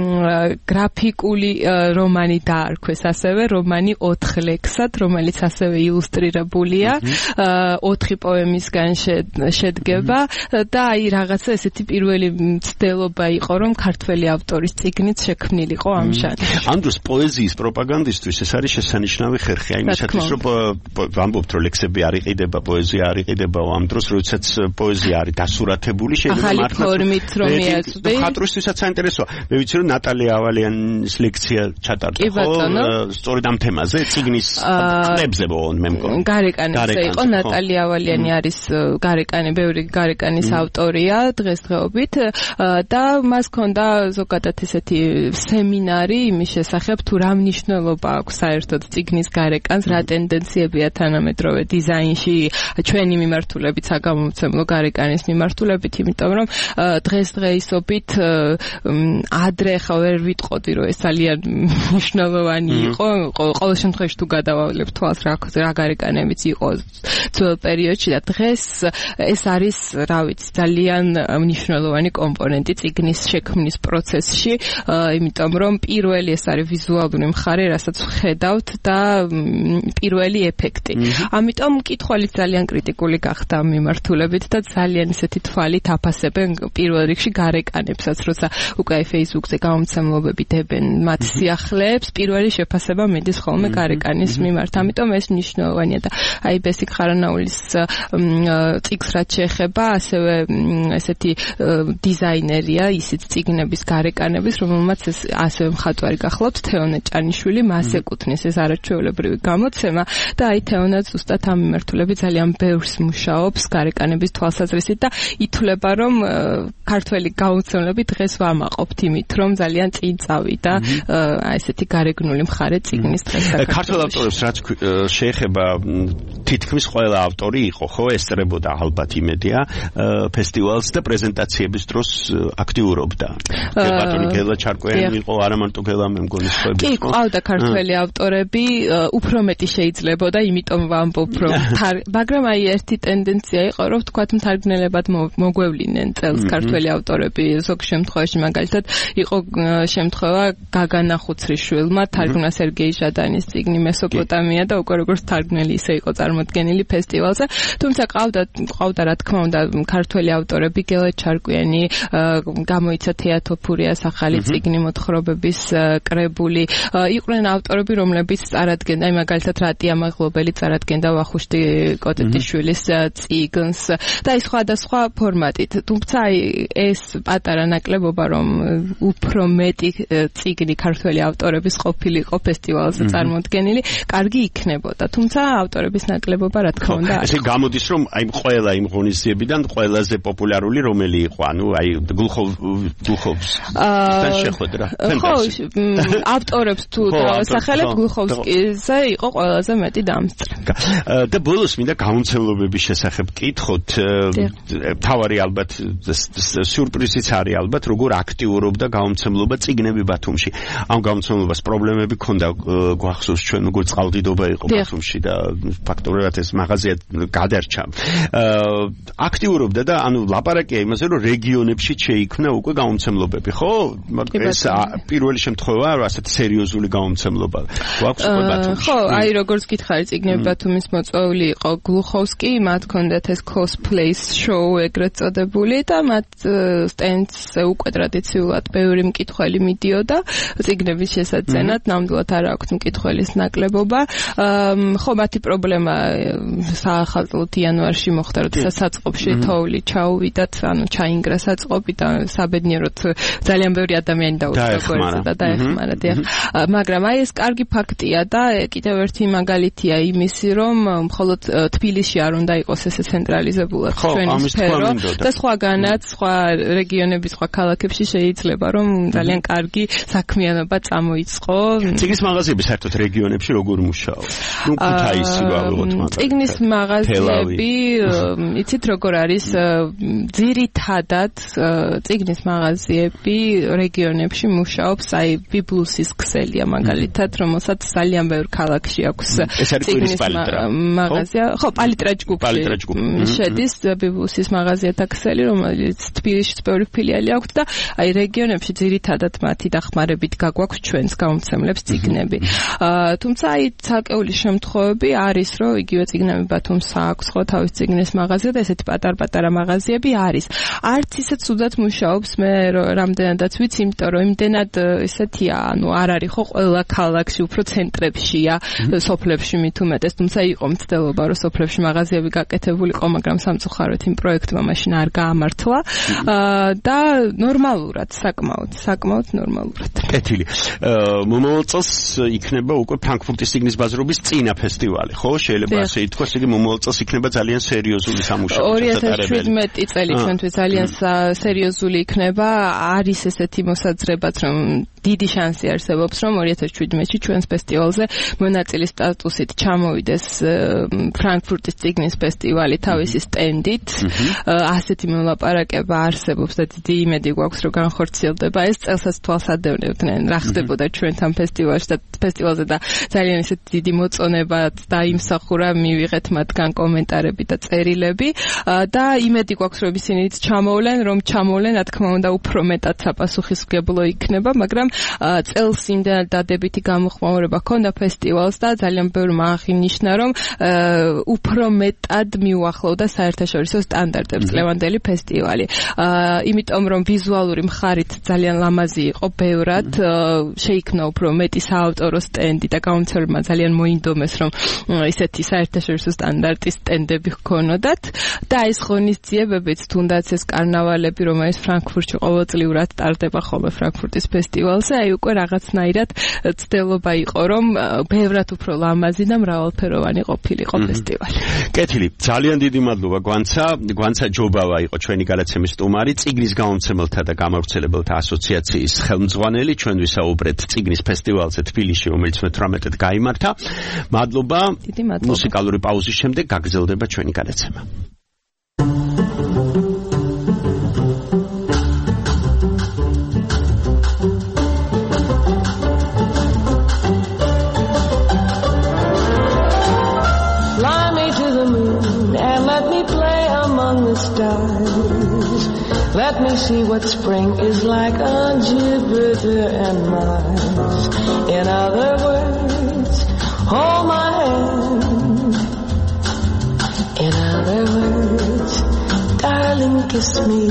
გრაფიკული რომანი დაარქვეს ასევე რომანი ოთხ ლექსად, რომელიც ასევე ილუსტრირებულია, ოთხი პოემისგან შედგება და აი რაღაცა ესეთი პირველი მცდელობა იყო, რომ ქართველი ავტორის წიგნით შექმნილიყო ამ ჟანრში. ამ დროს პოეზიის პროპაგანდისტვის ეს არის შესანიშნავი ხერხი, აი იმისათვის რომ ვამბობთ, რომ ლექსები არ იყიდება, პოეზია არ იყიდება, ამ დროს როდესაც პოეზია არის დასურათებული, შეიძლება მართლაც ფორმით რომ მიაწვდი. ხატრისთვისაც საინტერესოა. მე ვიცი რომ ნატალია ავალიანის ლექცია ჩატარდა, ხო, სწორედ ამ თემაზე, წიგნის ყნებზე ბოლოს მე მგონი. გარეკანზე იყო ნატალია ავალიანი არის გარეკანი, ბევრი გარეკანის ავტორია დღესდღეობით და მას ჰქონდა ზოგადად ესეთი სემინარი იმის შესახებ, თუ რა მნიშვნელობა აქვს საერთოდ წიგნის გარეკანს, რა ტენდენციებია თანამედროვე დიზაინში, ჩვენი მიმართულებით, საგამომცემლო გარეკანის მიმართულებით, იმიტომ რომ დღესდღეობით ადრე ხა ვერ ვიტყოდი, რომ ეს ძალიან მნიშვნელოვანი იყო, ყოველ შემთხვევაში თუ გადავალებ თვალს რა რა გარეკანებიც იყო ძველ პერიოდში და დღეს ეს არის, რა ვიცი, ძალიან მნიშვნელოვანი კომპონენტი წიგნის შექმნის პროცესში, იმიტომ რომ პირველი ეს არის ვიზუალური მხარე, რასაც ვხედავთ და პირველი ეფექტი. ამიტომ მკითხველიც ძალიან კრიტიკული გახდა ამ მიმართულებით და ძალიან ისეთი თვალით აფასებენ პირველ რიგში გარეკანებსაც, როცა უკვე Facebook-ზე გამომცემლობები დებენ მათ სიახლეებს, პირველი შეფასება მიდის ხოლმე გარეკანის მიმართ. ამიტომ ეს მნიშვნელოვანია და აი ბესიკ ხარანაულის წიგნს რაც შეეხება, ასევე ესეთი დიზაინერია, ისიც წიგნების გარეკანების, რომელმაც ეს ასევე მხატვარი გახლავთ თეონე ჭანიშვილი, მას ეკუთვნის ეს არაჩვეულებრივი გამოცემა და აი თეონე ზუსტად ამ მიმართულებით ძალიან ბევრს მუშაობს გარეკანების თვალსაზრისით და ითვლება რომ ქართველი გაუცემლები დღეს ვამაყობთ იმით რომ ძალიან წინ წავიდა აი ესეთი გარეგნული მხარე წიგნის დღეს საქართველოში. ქართველ ავტორებს რაც შეეხება თითქმის ყველა ავტორი იყო ხო ესწრებოდა ალბათ იმედია ფესტივალს და პრეზენტაციების დროს აქტიურობდა. ბატონი გელა ჩარკვიანი იყო არა მარტო გელა მე მგონი სხვაები. კი, ყავდა ქართველი ავტორები, უფრო მეტი შეიძლებოდა, იმიტომ ვამბობ რომ მაგრამ აი ერთი ტენდენცია იყო რომ თქვათ მთარგმნელებად მოგვევლინენ წელს ქართველი ავტორები ზოგ შემთხვევაში მაგალითად იყო შემთხვევა გაგანა ხუცრიშვილმა თარგმნა სერგეი ჟადანის წიგნი მესოპოტამია და უკვე როგორც თარგმნელი ისე იყო წარმოდგენილი ფესტივალზე. თუმცა ყავდა ყავდა რა თქმა უნდა ქართველი ავტორები გელა ჩარკვიანი გამოიცა თეატოფურიას ახალი წიგნი მოთხრობების კრებული იყვნენ ავტორები რომლებიც წარადგენდა აი მაგალითად რატია მაღლობელი წარადგენდა ვახუშტი კოტეტიშვილის წიგნს და აი სხვადასხვა ფორმატით თუმცა აი ეს პატარა ნაკლებობა რომ უფრო მეტი წიგნი ქართველი ავტორების ყოფილიყო ფესტივალზე წარმოდგენილი კარგი იქნებოდა თუმცა ავტორების ნაკლებობა რა თქმა უნდა ეს გამოდის რომ აი ყველა იმ ღონისძიებიდან ყველაზე პოპულარული რომელი იყო ანუ აი გლუხოვ გლუხოვს თან შეხვედრა ხო ავტორებს თუ დავასახელებ გლუხოვსკიზე იყო ყველაზე მეტი დამსწრე და ბოლოს მინდა გაუნცემლობების შესახებ კითხოთ თავარი ალბათ სიურპრიზიც არის ალბათ როგორ აქტიურობდა გაუნცემლობა წიგნები ბათუმში ამ გაუნცემლობას პრობლემები ქონდა გვახსოვს ჩვენ როგორ წყალდიდობა იყო ბათუმში და ფაქტობრივად ეს მაღაზია გადარჩა აქტიურობდა და ანუ ლაპარაკია იმაზე რომ რეგიონებში შეიქმნა უკვე გაუნცემლობები ხო ეს პირველი შემთხვევაა რომ ასეთ სერიოზული გაუნცემლობა გვაქვს უკვე ბათუმში ხო აი როგორც გითხარი წიგნები ბათუმის მოწვეული იყო გლუხოვსკი მათ ჰქონდათ ეს cosplays show ეგრეთ წოდებული და მათ სტენდზე უკვე ტრადიციულად ბევრი მკითხველი მიდიოდა წიგნების შესაძენად ნამდვილად არ აქვს მკითხველის ნაკლებობა ხო მათი პრობლემა საახალწლოდ იანვარში მოხდა როდესაც საწყობში თოვლი ჩაუვიდათ ანუ ჩაინგრა საწყობი და საბედნიეროდ ძალიან ბევრი ადამიანი დაუწყო და დაეხმარა მაგრამ აი ეს კარგი ფაქტია და კიდევ ერთი მაგალითია იმისი რომ მხოლოდ თბილისში არ უნდა იყოს ესე ცენტრალიზებულად ჩვენი სფერო და სხვაგანაც სხვა რეგიონების სხვა ქალაქებში შეიძლება რომ ძალიან კარგი საქმიანობა წამოიწყო წიგნის მაღაზიები საერთოდ რეგიონებში როგორ მუშაობს ნუ ქუთაისი გავიღოთ მაგრამ წიგნის მაღაზიები იცით როგორ არის ძირითადად წიგნის მაღაზიები რეგიონებში მუშაობს აი ბიბლუსის ქსელია მაგალითად რომელსაც ძალიან ბევრ ქალაქში აქვს წიგნის მაღაზია ხო პალიტრა ჯგუფი შედის ბიბლუსის მაღაზიათა ქსელი რომელიც თბილისში ბევრი ფილიალი აქვს და აი რეგიონებში ძირითადად მათი დახმარებით გაგვაქვს ჩვენს გაუმცემლებს წიგნები თუმცა აი ცალკეული შემთხვევები არის რომ იგივე წიგნები ბათუმს აქვს ხო თავის წიგნის მაღაზია და ესეთი პატარ-პატარა მაღაზიები არის არც ისე ცუდად მუშაობს მე რამდენადაც ვიცი იმიტომ რომ იმდენად ესეთია ანუ არ არის ხო ყველა ქალაქში უფრო ცენტრებშია სოფლებში მით უმეტეს თუმცა იყო მცდელობა რომ სოფლებში მაღაზიები გაკეთებულიყო მაგრამ სამწუხაროდ იმ პროექტმა მაშინ არ გაამართლა და ნორმალურად საკმაოდ საკმაოდ ნორმალურად კეთილი მომავალ წელს იქნება უკვე ფრანკფურტის წიგნის ბაზრობის წინა ფესტივალი ხო შეიძლება ასე ითქვას იგი მომავალ წელს იქნება ძალიან სერიოზული სამუშაო ორი ათას შვიდმეტი წელი ჩვენთვის ძალიან სერიოზული იქნება არის ესეთი მოსაზრებაც რომ დიდი შანსი არსებობს რომ ორი ათას შვიდმეტში ჩვენს ფესტივალზე მონაწილის სტატუსით ჩამოვიდეს ფრანკფურტის წიგნის ფესტივალი თავისი სტენდით ასეთი მოლაპარაკება არსებობს და დიდი იმედი გვაქვს რომ განხორციელდება ეს წელსაც თვალსადევნებდნენ რა ხდებოდა ჩვენთან ფესტივალში და ფესტივალზე და ძალიან ისეთი დიდი მოწონება დაიმსახურა მივიღეთ მათგან კომენტარები და წერილები და იმედი გვაქვს რომ ისინიც ჩამოვლენ რომ ჩამოვლენ რა თქმა უნდა უფრო მეტად საპასუხისმგებლო იქნება მაგრამ წელს იმდენად დადებითი გამოხმაურება ჰქონდა ფესტივალს და ძალიან ბევრმა აღინიშნა რომ უფრო მეტად მიუახლოვდა საერთაშორისო სტანდარტებს წლევანდელი ფესტივალი იმიტომ რომ ვიზუალური მხარით ძალიან ლამაზი იყო ბევრად შეიქმნა უფრო მეტი საავტორო სტენდი და გაუმცემლებმა ძალიან მოინდომეს რომ ისეთი საერთაშორისო სტანდარტის სტენდები ჰქონოდათ და ეს ღონისძიებებიც თუნდაც ეს კარნავალები რომელიც ფრანკფურტში ყოველწლიურად ტარდება ხოლმე ფრანკფურტის ფესტივალზე მასალზე, აი უკვე რაღაცნაირად ცდილობა იყო, რომ ბევრად უფრო ლამაზი და მრავალფეროვანი ყოფილიყო ფესტივალი. კეთილი, ძალიან დიდი მადლობა გვანცა, გვანცა ჯობავა იყო ჩვენი გადაცემის სტუმარი, წიგნის გამომცემელთა და გამავრცელებელთა ასოციაციის ხელმძღვანელი, ჩვენ ვისაუბრეთ წიგნის ფესტივალზე თბილისში, რომელიც მეთვრამეტედ გაიმართა. მადლობა. დიდი მადლობა. მუსიკალური პაუზის შემდეგ გაგრძელდება ჩვენი გადაცემა. Let me see what spring is like on Jupiter and Mars. In other words, hold my hand. In other words, darling, kiss me.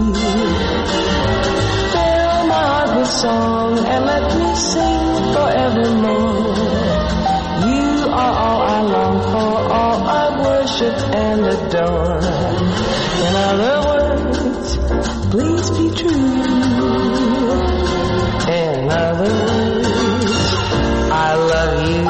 Fill my heart with song and let me sing forevermore. You are all I long for, all I worship and adore. In other words, please be true. In other words, I love you.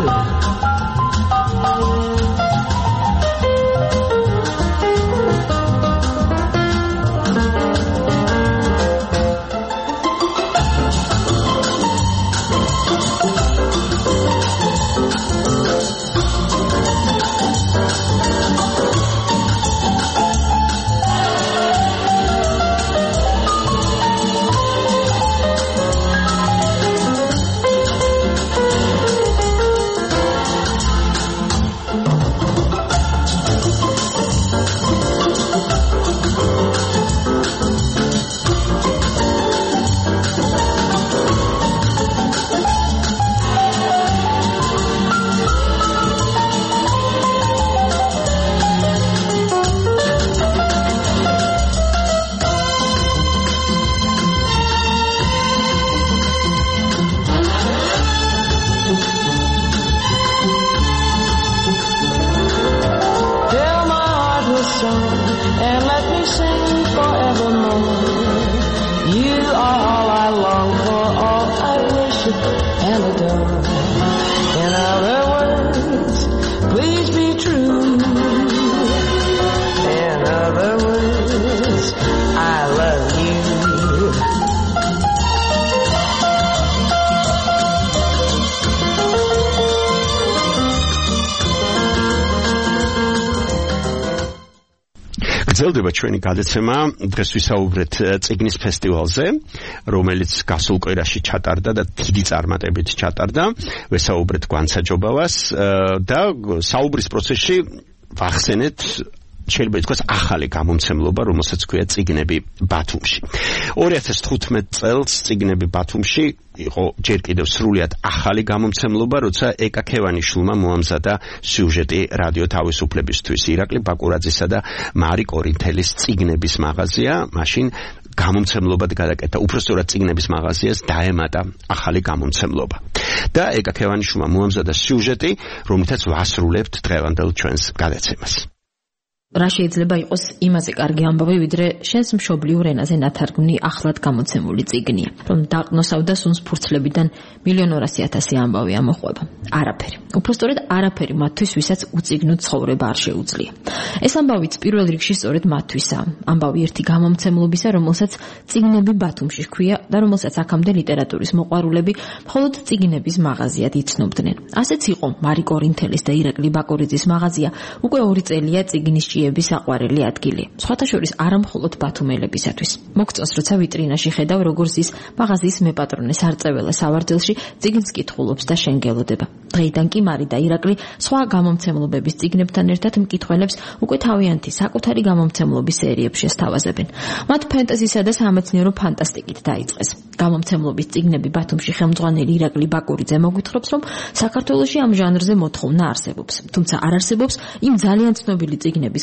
გრძელდება ჩვენი გადაცემა. დღეს ვისაუბრეთ წიგნის ფესტივალზე, რომელიც გასულ კვირაში ჩატარდა და დიდი წარმატებით ჩატარდა. ვისაუბრეთ გვანცა ჯობავას და საუბრის პროცესში ვახსენეთ შეიძლება ითქვას ახალი გამომცემლობა, რომელსაც ქვია წიგნები ბათუმში. ორი ათას თხუთმეტ წელს წიგნები ბათუმში იყო ჯერ კიდევ სრულიად ახალი გამომცემლობა, როცა ეკა ქევანიშვილმა მოამზადა სიუჟეტი რადიო თავისუფლებისთვის. ირაკლი ბაკურაძისა და მარი კორინთელის წიგნების მაღაზია, მაშინ გამომცემლობად გადაკეთა. უпростоრად წიგნების მაღაზიას დაემატა ახალი გამომცემლობა. და ეკა ქევანიშვილმა მოამზადა სიუჟეტი, რომლითაც ვასრულებთ დღევანდელ ჩვენს გადაცემას. რა შეიძლება იყოს იმაზე კარგი ამბავი, ვიდრე შენს მშობლიურ ენაზე ნათარგმნი ახლად გამოცემული წიგნია, რომ დაყნოსავდა სუნს ფურცლებიდან მილიონ ორასი ათასი ამბავი ამოყვება. არაფერი. უпростоრად არაფერი მათთვის, ვისაც უწიგნო ცხოვრება არ შეუძლია. ეს ამბავიც პირველ რიგში სწორედ მათთვისაა. ამბავი ერთი გამომცემლობისა, რომელსაც წიგნები ბათუმში ჰქვია და რომელსაც აქამდე ლიტერატურის მოყვარულები მხოლოდ წიგნების მაღაზიად იცნობდნენ. ასეც იყო მარი კორინთელის და ირაკლი ბაკურიძის მაღაზია, უკვე ორი წელია წიგნის საყვარელი ადგილი. სხვათა შორის არა მხოლოდ ბათუმელებისათვის. მოგწონს, როცა ვიტრინაში ხედავ, როგორ ზის მაღაზიის მეპატრონე სარწეველა სავარძელში წიგნს კითხულობს და შენგელოდება. დღეიდან კი მარი და ირაკლი სხვა გამომცემლობების წიგნებთან ერთად მკითხველებს უკვე თავიანთი საკუთარი გამომცემლობის სერიებს შესთავაზებენ. მათ ფენტეზისა და სამეცნიერო ფანტასტიკით დაიწყეს. გამომცემლობის წიგნები ბათუმში ხელმძღვანელი ირაკლი ბაკურიძე მოგვითხრობს, რომ საქართველოში ამ ჟანრზე მოთხოვნა არსებობს. თუმცა არ არსებობს იმ ძალიან ცნობილი წიგნების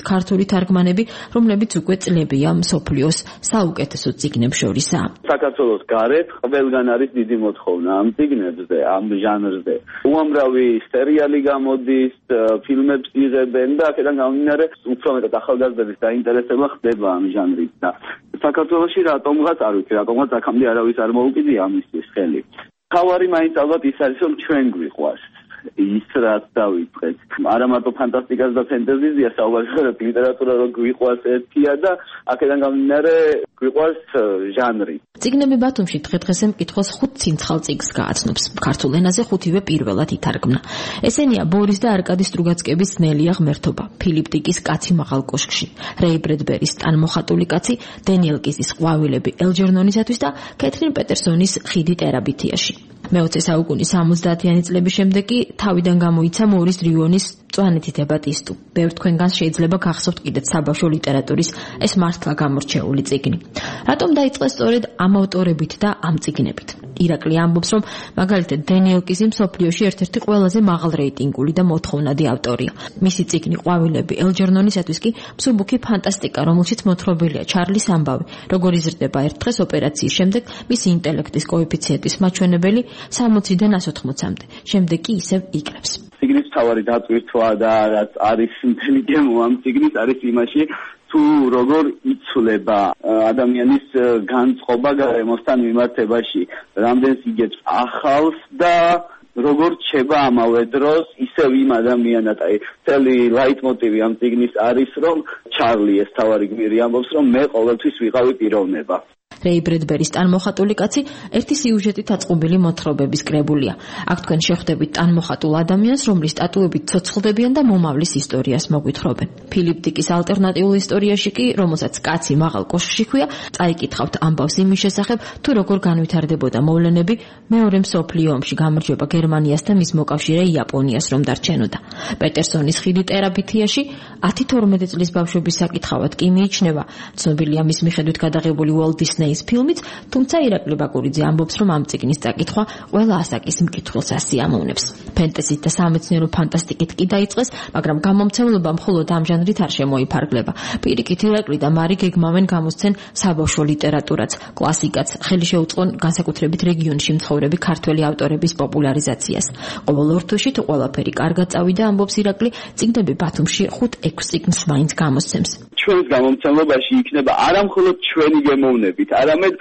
ქართული თარგმანები, რომლებიც უკვე წლებია მსოფლიოს საუკეთესო წიგნებს შორისაა. საქართველოს გარეთ ყველგან არის დიდი მოთხოვნა ამ წიგნებზე, ამ ჟანრზე. უამრავი სერიალი გამოდის, ფილმებს იღებენ და აქედან გამომდინარე უფრო მეტად ახალგაზრდების დაინტერესება ხდება ამ ჟანრით და საქართველოში რატომღაც არ ვიცი, რატომღაც აქამდე არავის არ მოუკიდია ამისთვის ხელი. თავარი მაინც ალბათ ის არის, რომ ჩვენ გვიყვარს ის რაც დავიწყეთ. არა მარტო ფანტასტიკას და ფენტეზიზია საუბარია, ლიტერატურა რო გვიყვარს ერთია და აქედან გამომდინარე გვიყვარს ჟანრი. წიგნები ბათუმში დღე-დღესე მკითხველს ხუთ ცინცხალ წიგნს გააცნობს. ქართულ ენაზე ხუთივე პირველად ითარგმნა. ესენია ბორის და არკადი სტრუგაცკების ძნელია ღმერთობა, ფილიპ დიკის კაცი მაღალ კოშკში, რეი ბრედბერის ტანმოხატული კაცი, დენიელ კიზის ყვავილები ელჯერნონისათვის და კეთრინ პეტერსონის ხიდი ტერაბითიაში. მეოცე საუკუნის სამოცდაათიანი წლების შემდეგ კი თავიდან გამოიცა მორის დრიუონის მწვანეთი დებატისტუ. ბევრ თქვენგანს შეიძლება გახსოვთ კიდეც საბავშვო ლიტერატურის ეს მართლა გამორჩეული წიგნი. რატომ დაიწყეს სწორედ ამ ავტორებით და ამ წიგნებით? ირაკლი ამბობს, რომ მაგალითად დენიელ კიზი მსოფლიოში ერთ-ერთი ყველაზე მაღალ რეიტინგული და მოთხოვნადი ავტორია. მისი წიგნი ყვავილები ელჯერნონისათვის კი მსუბუქი ფანტასტიკა, რომელშიც მოთხრობილია ჩარლის ამბავი, როგორ იზრდება ერთ დღეს ოპერაციის შემდეგ მისი ინტელექტის კოეფიციენტის მაჩვენებელი სამოციდან ას ოთხმოცამდე. შემდეგ კი ისევ იკრებს. წიგნის მთავარი დატვირთვა და რაც არის მთელი გემო ამ წიგნის არის იმაში, თუ როგორ იცვლება ადამიანის განწყობა გარემოსთან მიმართებაში, რამდენს იგებს ახალს და როგორ რჩება ამავე დროს ისევ იმ ადამიანად. აი, მთელი ლაიტმოტივი ამ წიგნის არის, რომ ჩარლი ეს თავარი გმირი ამბობს, რომ მე ყოველთვის ვიყავი პიროვნება. რეი ბრედბერის ტანმოხატული კაცი ერთი სიუჟეტით აწყობილი მოთხრობების კრებულია. აქ თქვენ შეხვდებით ტანმოხატულ ადამიანს, რომლის ტატუებით ცოცხლდებიან და მომავლის ისტორიას მოგვითხრობენ. ფილიპ დიკის ალტერნატიულ ისტორიაში კი, რომელსაც კაცი მაღალ კოშკში ჰქვია, წაიკითხავთ ამბავს იმის შესახებ, თუ როგორ განვითარდებოდა მოვლენები მეორე მსოფლიო ომში გამარჯვება გერმანიას და მის მოკავშირე იაპონიას რომ დარჩენოდა. პეტერსონის ხიდი ტერაბითიაში ათი თორმეტი წლის ბავშვების საკითხავად კი მიიჩნევა. ცნობილია მის მიხედვით გადაღებული Walt Disney-ის ფილმიც, თუმცა ირაკლი ბაკურიძე ამბობს, რომ ამ წიგნის წაკითხვა ყველა ასაკის მკითხველს ასიამოვნებს. ფენტეზით და სამეცნიერო ფანტასტიკით კი დაიწყეს, მაგრამ გამომცემლობა მხოლოდ ამ ჟანრით არ შემოიფარგლება. პირიქით ირაკლი და მარი გეგმავენ გამოსცენ საბავშვო ლიტერატურაც, კლასიკაც, ხელი შეუწყონ განსაკუთრებით რეგიონში მცხოვრები ქართველი ავტორების პოპულარიზაციას. ყოველ ორ თვეში თუ ყველაფერი კარგად წავიდა, ამბობს ირაკლი, წიგნები ბათუმში ხუთ-ექვს წიგნს მაინც გამოსცემს. ჩვენს გამომცემლობაში იქნება არა მხოლოდ ჩვენი გემოვნებით, არამედ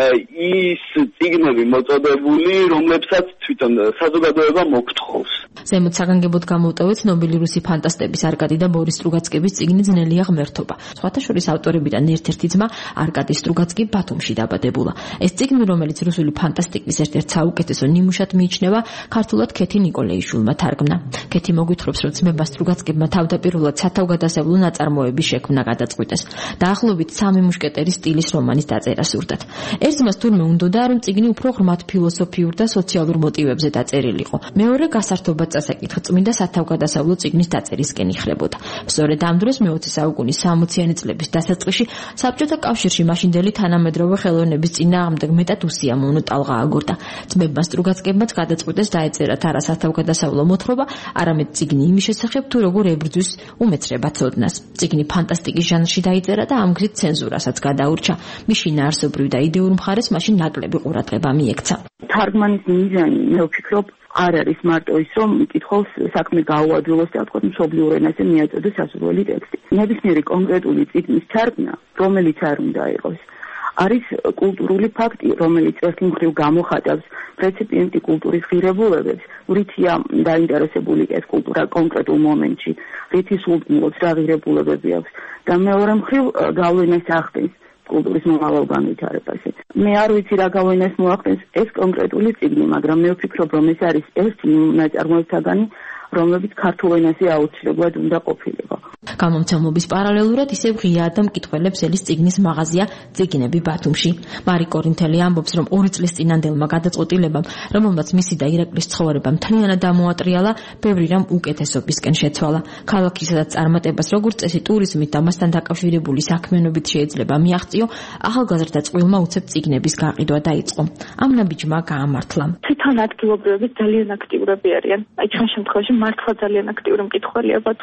ის წიგნები მოწოდებული, რომლებსაც თვითონ საზოგადოება მოგთხოვს. ზემოთ საგანგებოდ გამოვტოვეთ ცნობილი რუსი ფანტასტების არკადი და ბორის სტრუგაცკების წიგნი ძნელია ღმერთობა. სხვათა შორის ავტორებიდან ერთ-ერთი ძმა არკადი სტრუგაცკი ბათუმში დაბადებულა. ეს წიგნი, რომელიც რუსული ფანტასტიკის ერთ-ერთ საუკეთესო ნიმუშად მიიჩნევა, ქართულად ქეთი ნიკოლეიშვილმა თარგმნა. ქეთი მოგვითხრობს, რომ ძმებმა სტრუგაცკებმა თავდაპირველად სათავგადასავლო ნაწარმოების შექმნა გადაწყვიტეს. დაახლოებით სამი მუშკეტერის სტილის რომანის დაწერა სურდათ. ერთ ძმას თურმე უნდოდა, რომ წიგნი უფრო ღრმად ფილოსოფიურ და სოციალურ მოტივებზე დაწერილიყო. მეორე გასართობად წასაკითხ წმინდა სათავგადასავლო წიგნის დაწერისკენ იხლებოდა. სწორედ ამ დროს მეოცე საუკუნის სამოციანი წლების დასაწყისში საბჭოთა კავშირში მაშინდელი თანამედროვე ხელოვნების წინააღმდეგ მეტად უსიამოვნო ტალღა აგორდა. ძმებმა სტრუგაცკებმაც გადაწყვიტეს დაეწერათ არა სათავგადასავლო მოთხრობა, არამედ წიგნი იმის შესახებ, თუ როგორ ებრძვის უმეცრება ცოდნას. წიგნი ფანტასტიკის ჟანრში დაიწერა და ამ გზით ცენზურასაც გადაურჩა. მის შინაარსობრივ და იდეურ მხარეს მაშინ ნაკლები ყურადღება მიექცა. თარგმანის მიზანი, მე ვფიქრობ, არ არის მარტო ის, რომ მკითხველს საქმე გაუადვილოს და თქვა მშობლიურ ენაზე მიაწოდოს სასურველი ტექსტი. ნებისმიერი კონკრეტული წიგნის თარგმნა, რომელიც არ უნდა იყოს, არის კულტურული ფაქტი, რომელიც ერთი მხრივ გამოხატავს რეციპიენტი კულტურის ღირებულებებს, რითია დაინტერესებული ეს კულტურა კონკრეტულ მომენტში, რითი სულთნილობს რა ღირებულებები აქვს და მეორე მხრივ გავლენას ახდენს კულტურის მომავალ განვითარებაზე. მე არ ვიცი რა გავლენას მოახდენს ეს კონკრეტული წიგნი, მაგრამ მე ვფიქრობ, რომ ეს არის ერთი ნაწარმოებთაგანი, რომლებიც ქართულ ენაზე აუცილებლად უნდა ყოფილიყო. გამომცემლობის პარალელურად ისევ ღიაა და მკითხველებს ელის წიგნის მაღაზია წიგნები ბათუმში. მარი კორინთელი ამბობს, რომ ორი წლის წინანდელმა გადაწყვეტილებამ, რომელმაც მისი და ირაკლის ცხოვრება მთლიანად ამოატრიალა, ბევრი რამ უკეთესობისკენ შეცვალა. ქალაქისადაც წარმატებას როგორც წესი ტურიზმით და მასთან დაკავშირებული საქმიანობით შეიძლება მიაღწიო, ახალგაზრდა წყვილმა უცებ წიგნების გაყიდვა დაიწყო. ამ ნაბიჯმა გაამართლა. თვითონ ადგილობრივები ძალიან აქტიურები არიან. აი ჩვენ შემთხვევაში მართლა ძალიან აქტიური მკითხველია ბათუმში.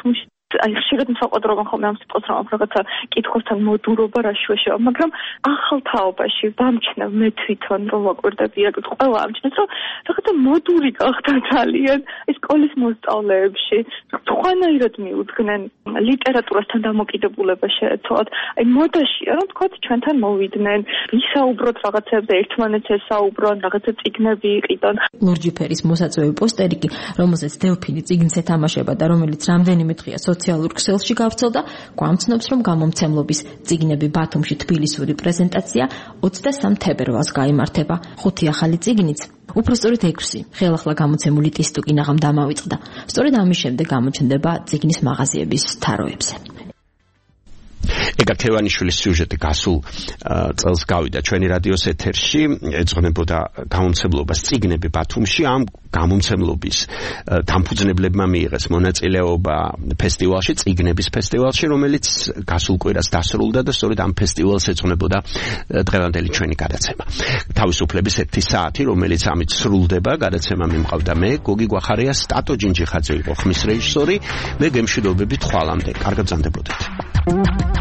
აი ხშირად მსაყვადრობენ ხოლმე ამ სიტყვას რომ რაღაცა კითხვასთან მოდურობა რა შუაშია, მაგრამ ახალ თაობაში ვამჩნევ მე თვითონ რომ ვაკვირდები აკეთ ყველა ამჩნევს რომ რაღაცა მოდური გახდა ძალიან ეს სკოლის მოსწავლეებში სხვანაირად მიუძღნენ ლიტერატურასთან დამოკიდებულება შეეცვალათ. აი მოდაშია რომ თქვათ ჩვენთან მოვიდნენ, ვისაუბროთ რაღაცებზე, ერთმანეთს ესაუბრონ, რაღაცა წიგნები იყიდონ. ლურჯი ფერის მოსაწვევი პოსტერი კი, რომელზეც დელფინი წიგნს ეთამაშება და რომელიც რამდენიმე დღეა სოციალურ ქსელში გავრცელდა, გვამცნობს, რომ გამომცემლობის წიგნები ბათუმში თბილისური პრეზენტაცია ოცდასამ თებერვალს გაიმართება. ხუთი ახალი წიგნიც, უფრო სწორედ ექვსი, ხელახლა გამოცემული ტისტუკინაღამ დამავიწყდა. სწორედ ამის შემდეგ გამოჩნდება წიგნის მაღაზიების თაროებზე. ეგა ქევანიშვილის სიუჟეტი გასულ წელს გავიდა ჩვენი რადიოს ეთერში, ეძღვნებოდა გამომცემლობას წიგნები ბათუმში. ამ გამომცემლობის დამფუძნებლებმა მიიღეს მონაწილეობა ფესტივალში, წიგნების ფესტივალში, რომელიც გასულ კვირას დასრულდა და სწორედ ამ ფესტივალს ეძღვნებოდა დღევანდელი ჩვენი გადაცემა. თავისუფლების ერთი საათი, რომელიც ამით სრულდება, გადაცემა მიმყავდა მე, გოგი გვახარია, სტატო ჯინჯიხაძე იყო ხმის რეჟისორი. მე გემშვიდობებით ხვალამდე. კარგად ბრძანდებოდეთ.